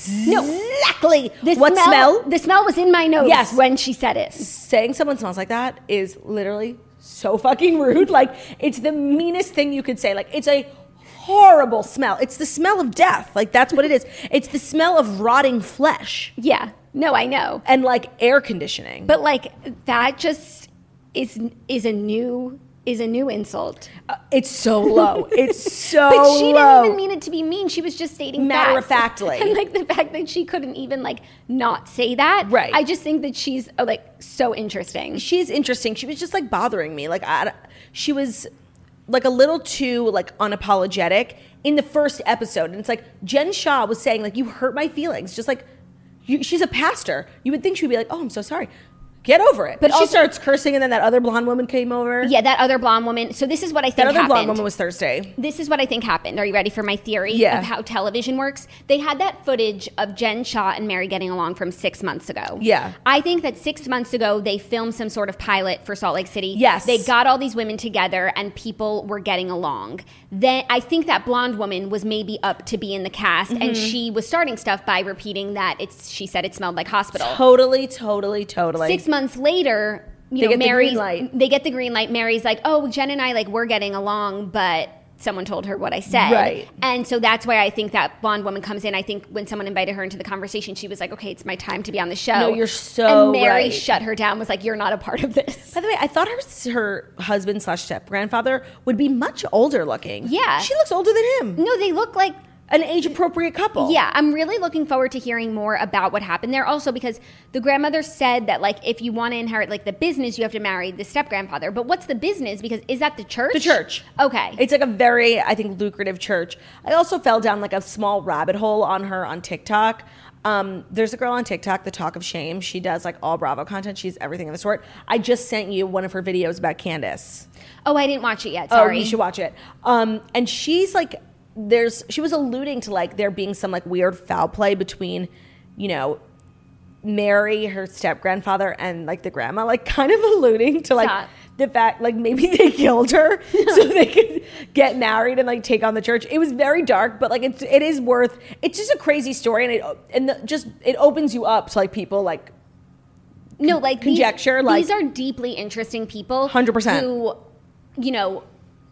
exactly The what smell. The smell was in my nose Yes. when she said it. Saying someone smells like that is literally so fucking rude. Like, it's the meanest thing you could say. Like, it's a horrible smell. It's the smell of death. Like, that's what it is. It's the smell of rotting flesh Yeah. No, I know. and like air conditioning. But like that just is is a new is a new insult. Uh, it's so low. It's so But she low. didn't even mean it to be mean. She was just stating Matter of facts. factly. And like the fact that she couldn't even like not say that. Right. I just think that she's uh, like so interesting. She's interesting. She was just like bothering me. Like, I, she was like a little too like unapologetic in the first episode. And it's like Jen Shaw was saying like, you hurt my feelings. Just like, you, she's a pastor. You would think she would be like, oh, I'm so sorry. Get over it. But But she also- starts cursing, and then that other blonde woman came over. Yeah, that other blonde woman. So this is what I think That other happened. blonde woman was Thursday. This is what I think happened. Are you ready for my theory Yeah. of how television works? They had that footage of Jen Shaw and Mary getting along from six months ago. Yeah. I think that six months ago, they filmed some sort of pilot for Salt Lake City. Yes. They got all these women together and people were getting along. Then I think that blonde woman was maybe up to be in the cast, and she was starting stuff by repeating that it's, she said it smelled like hospital. Totally, totally, totally. Six months later, you They know, get the Mary, green light. they get the green light. Mary's like, oh, Jen and I, like, we're getting along, but someone told her what I said. Right. And so that's why I think that blonde woman comes in. I think when someone invited her into the conversation, she was like, okay, it's my time to be on the show. No, you're so And Mary right. shut her down, was like, you're not a part of this. By the way, I thought her her husband slash step grandfather would be much older looking. Yeah. She looks older than him. No, they look like An age appropriate couple. Yeah, I'm really looking forward to hearing more about what happened there. Also, because the grandmother said that, like, if you want to inherit, like, the business, you have to marry the step-grandfather. But what's the business? Because is that the church? The church. Okay. It's like a very, I think, lucrative church. I also fell down like a small rabbit hole on her on TikTok. Um, there's a girl on TikTok, The Talk of Shame. She does like all Bravo content. She's everything of the sort. I just sent you one of her videos about Candace. oh, I didn't watch it yet. Sorry. Oh, you should watch it. Um, and she's like, there's, she was alluding to like there being some like weird foul play between, you know, Mary, her step grandfather, and like the grandma, like kind of alluding to like Stop. the fact like maybe they killed her so they could get married and like take on the church. It was very dark, but like it's it is worth. It's just a crazy story, and it and the, just it opens you up to like people like No, like these- conjecture, like- these are deeply interesting people. one hundred percent. Who, you know,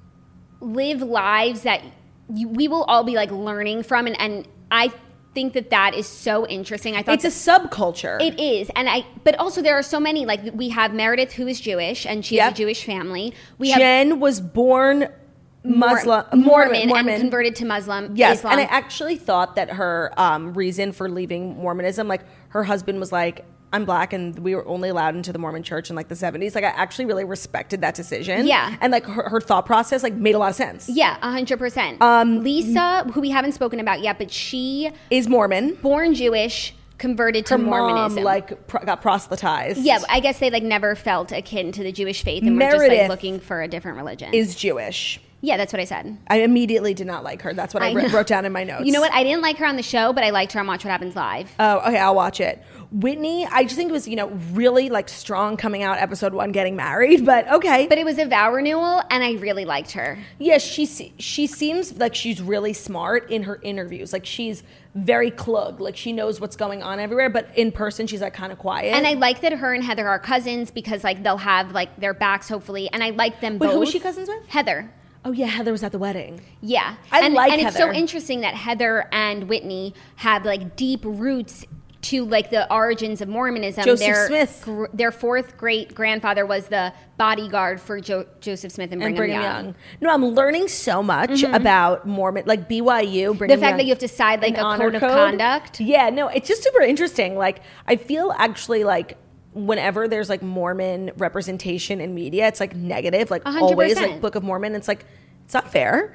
live lives that you, we will all be like learning from. And, and I think that that is so interesting. I thought it's a subculture. It is, and I. But also, there are so many. Like we have Meredith, who is Jewish, and she Yep. has a Jewish family. We have Jen was born Muslim, Mormon, Mormon, Mormon, and converted to Muslim. Yes, Islam. and I actually thought that her um, reason for leaving Mormonism, like her husband was like, I'm black and we were only allowed into the Mormon church in like the seventies. Like I actually really respected that decision. Yeah. And like her, her thought process like made a lot of sense. Yeah, a hundred percent. Um, Lisa, who we haven't spoken about yet, but she Is Mormon. born Jewish, converted to Her mom Mormonism. like pro- got proselytized. Yeah, I guess they like never felt akin to the Jewish faith and were just Meredith like looking for a different religion. Is Jewish. yeah, that's what I said. I immediately did not like her. That's what I, I wrote- know. wrote down in my notes. You know what? I didn't like her on the show, but I liked her on Watch What Happens Live. Oh, okay, I'll watch it. Whitney, I just think it was, you know, really like strong coming out episode one getting married, but okay. But it was a vow renewal, and I really liked her. Yes, she se- she seems like she's really smart in her interviews. Like she's very klug. Like she knows what's going on everywhere, but in person she's like kind of quiet. And I like that her and Heather are cousins because like they'll have like their backs hopefully, and I like them Wait, both. who was she cousins with? Heather. Oh yeah, Heather was at the wedding. Yeah, I and, like and it's so Heather. interesting that Heather and Whitney have like deep roots to like the origins of Mormonism. Joseph their, Smith. gr- their fourth great grandfather was the bodyguard for jo- Joseph Smith and And Brigham, Brigham Young. Young. No, I'm learning so much about Mormon, like B Y U. The Brigham fact Young, that you have to side like an a honor code of conduct. Yeah, no, it's just super interesting. Like I feel actually like whenever there's like Mormon representation in media, it's like negative. Like A hundred always, percent. like Book of Mormon. It's like It's not fair.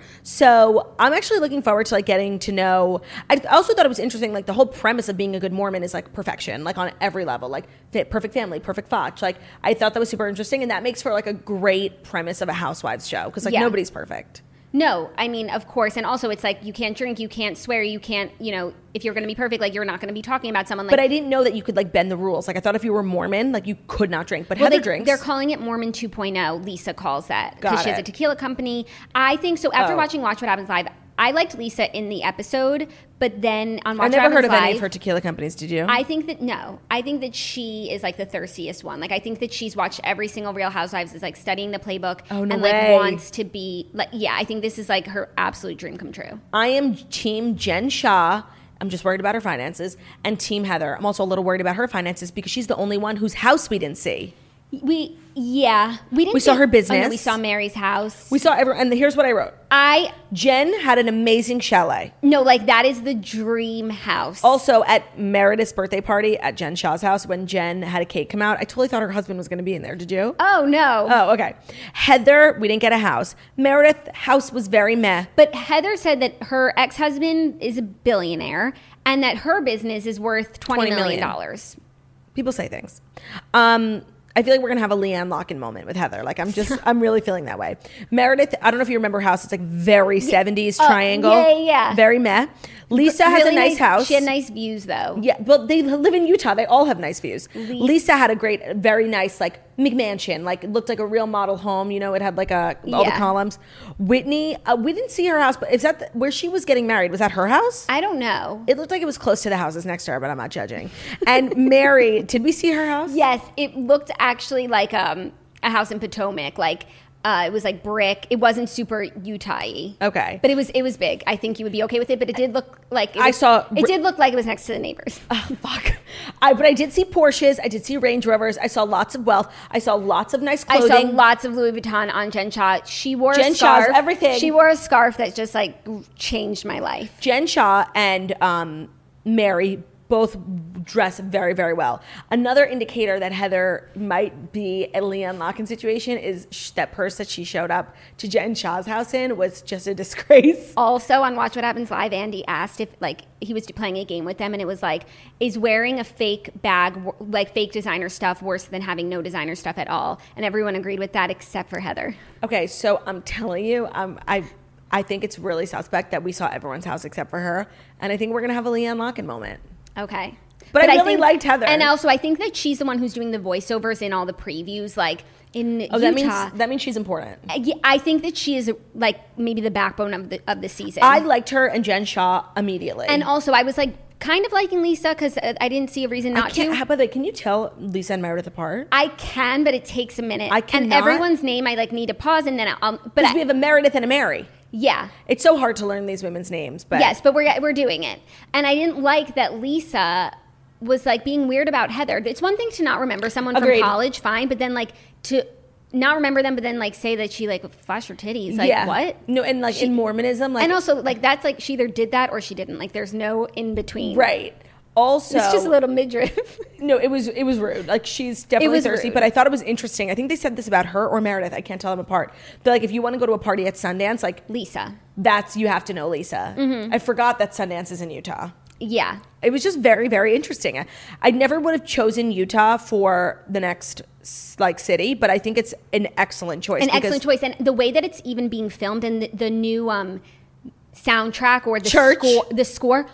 So I'm actually looking forward to like getting to know. I also thought it was interesting, like the whole premise of being a good Mormon is like perfection, like on every level, like fit, perfect family, perfect fotch. Like I thought that was super interesting, and that makes for like a great premise of a housewives show because like Yeah. nobody's perfect. No, I mean, of course. And also it's like you can't drink, you can't swear, you can't, you know, if you're going to be perfect, like you're not going to be talking about someone like. But I didn't know that you could like bend the rules. Like I thought if you were Mormon, like you could not drink. But Well, Heather they, drinks. They're calling it Mormon two point oh. Lisa calls that because Got she has it. a tequila company. I think so. After Oh. watching Watch What Happens Live, I liked Lisa in the episode, but then on Watch I never What heard Happens of Live, any of her tequila companies. Did you? I think that no, I think that she is like the thirstiest one. Like I think that she's watched every single Real Housewives, is like studying the playbook, Oh, no and like way. wants to be like yeah. I think this is like her absolute dream come true. I am team Jen Shah. I'm just worried about her finances. And team Heather. I'm also a little worried about her finances because she's the only one whose house we didn't see. We yeah we didn't We saw see- her oh, no, business. we saw Mary's house. We saw everyone. And here's what I wrote. I Jen had an amazing chalet. no like that is the dream house. Also, at Meredith's birthday party at Jen Shah's house, when Jen had a cake come out, I totally thought her husband was going to be in there. Did you? oh no. Oh, okay. Heather, we didn't get a house. Meredith, house was very meh. But Heather said that her ex-husband is a billionaire and that her business is worth twenty million dollars. People say things. Um, I feel like we're gonna have a Leanne Locken moment with Heather. Like I'm just, I'm really feeling that way. Meredith, I don't know if you remember her house. It's like very seventies Oh, triangle. yeah, yeah, yeah. Very meh. Lisa has Really a nice, house. She had nice views though. Yeah, well, they live in Utah. They all have nice views. Lisa had a great, very nice, like McMansion. Like it looked like a real model home. You know, it had like a all the Yeah. columns. Whitney, uh, we didn't see her house, but is that the, where she was getting married? Was that her house? I don't know. It looked like it was close to the houses next to her, but I'm not judging. And Mary, did we see her house? Yes, it looked actually like um, a house in Potomac. Like uh, it was like brick. It wasn't super Utah-y. Okay. But it was it was big. I think you would be okay with it. But it did look like it I was- saw- It did look like it was next to the neighbors. Oh, fuck. I, but I did see Porsches. I did see Range Rovers. I saw lots of wealth. I saw lots of nice I clothing. saw lots of Louis Vuitton on Jen Shah. She wore Jen a Shah's scarf. everything. She wore a scarf that just like changed my life. Jen Shah and um, Mary both dress very, very well. Another indicator that Heather might be a Leanne Locken situation is sh- that purse that she showed up to Jen Shah's house in was just a disgrace. Also on Watch What Happens Live, Andy asked if like he was playing a game with them, and it was like, is wearing a fake bag, like fake designer stuff, worse than having no designer stuff at all? And everyone agreed with that except for Heather. Okay, so I'm telling you, um, I I think it's really suspect that we saw everyone's house except for her, and I think we're gonna have a Leanne Locken moment. Okay. But I really liked Heather. And also, I think that she's the one who's doing the voiceovers in all the previews, like in Oh, Utah. that means that means she's important. I- I think that she is like maybe the backbone of the of the season. I liked her and Jen Shah immediately. and also, I was like kind of liking Lisa because I didn't see a reason I not can't. to. How about that? Can you tell Lisa and Meredith apart? I can, but it takes a minute. I And cannot. everyone's name, I like need to pause and then I'll. But Because I, we have a Meredith and a Mary. yeah, It's so hard to learn these women's names. But yes, but we're we're doing it, and I didn't like that Lisa was like being weird about Heather. It's one thing to not remember someone Agreed. from college, fine, but then like to not remember them, but then like say that she like flashed her titties, like yeah. what? No, and like She- in Mormonism, like and also like that's like she either did that or she didn't. Like there's no in between. right. Also, It's just a little midriff. no, it was it was rude. Like she's definitely was thirsty, rude. but I thought it was interesting. I think they said this about her or Meredith. I can't tell them apart. But like, if you want to go to a party at Sundance, like Lisa. that's you have to know Lisa. Mm-hmm. I forgot that Sundance is in Utah. Yeah. It was just very, very interesting. I, I never would have chosen Utah for the next s- like city, but I think it's an excellent choice. An because excellent choice. And the way that it's even being filmed and the, the new um, soundtrack or the Church. score, the score,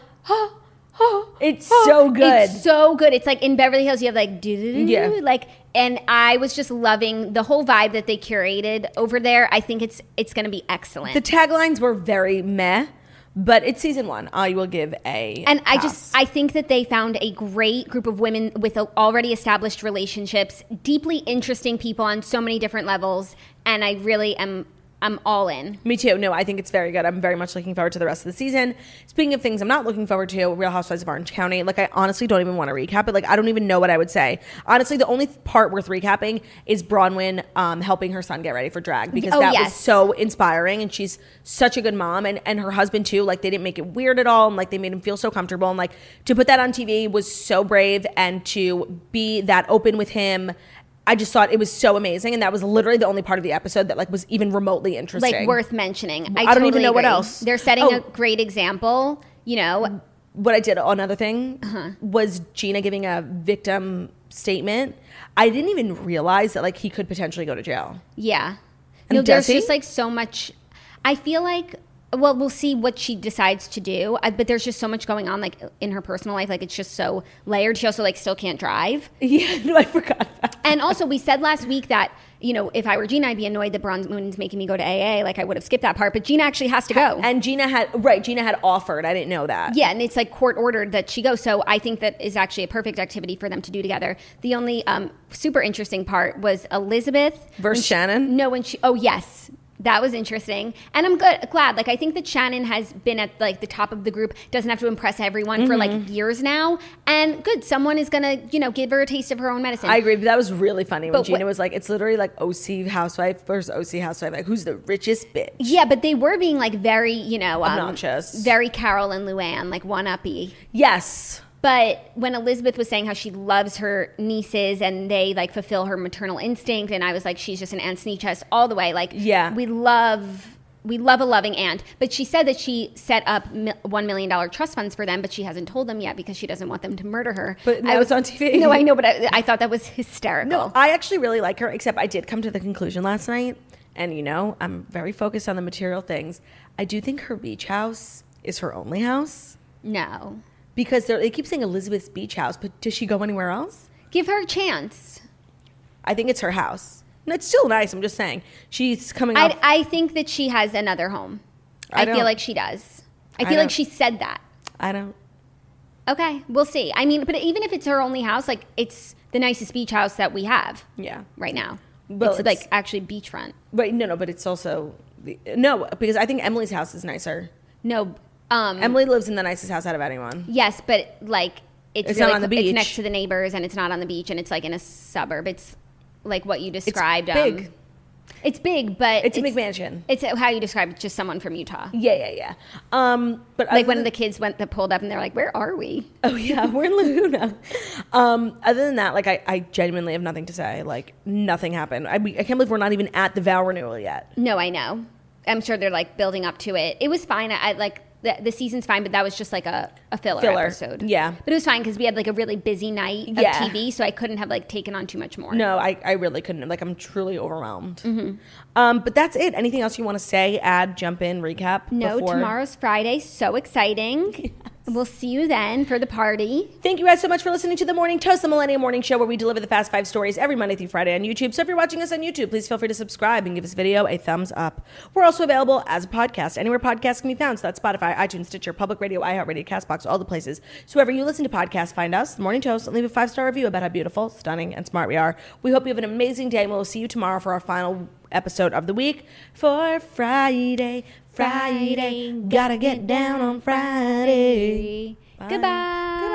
It's so good. It's so good. It's like in Beverly Hills, you have like, doo-doo-doo-doo, Yeah. like, and I was just loving the whole vibe that they curated over there. I think it's it's going to be excellent. The taglines were very meh, but it's season one. I will give a and I pass. just I think that they found a great group of women with a, already established relationships, deeply interesting people on so many different levels, and I really am I'm all in. Me too. No, I think it's very good. I'm very much looking forward to the rest of the season. Speaking of things I'm not looking forward to, Real Housewives of Orange County. Like, I honestly don't even want to recap it. Like, I don't even know what I would say. Honestly, the only part worth recapping is Bronwyn um, helping her son get ready for drag, because Oh, that yes. was so inspiring, and she's such a good mom, and, and her husband too. Like, they didn't make it weird at all, and like they made him feel so comfortable, and like to put that on T V was so brave, and to be that open with him I just thought it was so amazing, and that was literally the only part of the episode that like was even remotely interesting, Like worth mentioning. I, I don't totally even know what agree. else. They're setting Oh. a great example. You know, What I did, another thing, Uh-huh. was Gina giving a victim statement. I didn't even realize that like he could potentially go to jail. yeah. And No, does there's he? just like so much. I feel like. Well, we'll see what she decides to do. I, but there's just so much going on, like in her personal life. Like it's just so layered. She also like still can't drive. Yeah, no, I forgot that. And also, we said last week that, you know, if I were Gina, I'd be annoyed that Bronze Moon's making me go to A A. Like, I would have skipped that part. But Gina actually has to go. And Gina had, right, Gina had offered. I didn't know that. Yeah, and it's like court ordered that she go. So I think that is actually a perfect activity for them to do together. The only um, super interesting part was Elizabeth. Versus when she- Shannon? No, when she, oh, yes. That was interesting. And I'm good, glad. Like, I think that Shannon has been at, like, the top of the group, doesn't have to impress everyone for, like, years now. And good, someone is going to, you know, give her a taste of her own medicine. I agree. But that was really funny when But Gina what- was like, it's literally like O C housewife versus O C housewife. Like, who's the richest bitch? Yeah, but they were being, like, very, you know... Um, Obnoxious. Very Carol and Luann, like, one-uppy. Yes. But when Elizabeth was saying how she loves her nieces and they like fulfill her maternal instinct, and I was like, she's just an Aunt Sneechest all the way. Like, Yeah. we love, we love a loving aunt. But she said that she set up mi- one million dollar trust funds for them, but she hasn't told them yet because she doesn't want them to murder her. But now I it's on T V. No, I know, but I, I thought that was hysterical. No, I actually really like her, except I did come to the conclusion last night, and you know, I'm very focused on the material things. I do think her beach house is her only house. No. Because they're- they keep saying Elizabeth's beach house, but does she go anywhere else? Give her a chance. I think it's her house. And it's still nice, I'm just saying. She's coming I, off... I think that she has another home. I I, don't- feel like she does. I I feel like don't- she said that. I don't... Okay, we'll see. I mean, but even if it's her only house, like it's the nicest beach house that we have Yeah. right now. Well, it's, it's- like actually beachfront. Right, no, no, but it's also... The, no, because I think Emily's house is nicer. No, um, Emily lives in the nicest house out of anyone. yes, but like it's, It's really not on the cl- beach. It's next to the neighbors, and it's not on the beach, and it's like in a suburb. It's like what you It's described. big. Um, it's big, but It's a big mansion. It's how you describe it, just someone from Utah. Yeah, yeah, yeah. Um, but Like other when than- the kids went, that pulled up, and they're like, "Where are we?" Oh yeah, we're in Laguna. Um, other than that, like I, I genuinely have nothing to say. Like nothing happened. I, we, I can't believe we're not even at the vow renewal yet. No, I know. I'm sure they're like building up to it. It was fine. I, I like the, the season's fine, but that was just like a, a filler, Filler. episode. Yeah. But it was fine because we had like a really busy night of Yeah. T V, so I couldn't have like taken on too much more. No, I, I really couldn't. Like I'm truly overwhelmed. Mm-hmm. Um, but that's it. Anything else you want to say? Add, jump in, recap? No, before- tomorrow's Friday. So exciting. We'll see you then for the party. Thank you guys so much for listening to The Morning Toast, the Millennium Morning Show, where we deliver the fast five stories every Monday through Friday on YouTube. So if you're watching us on YouTube, please feel free to subscribe and give this video a thumbs up. We're also available as a podcast, anywhere podcasts can be found. So that's Spotify, iTunes, Stitcher, Public Radio, iHeartRadio, CastBox, all the places. So wherever you listen to podcasts, find us, The Morning Toast, and leave a five-star review about how beautiful, stunning, and smart we are. We hope you have an amazing day, and we'll see you tomorrow for our final episode of the week for Friday. Friday, gotta get down on Friday. Goodbye.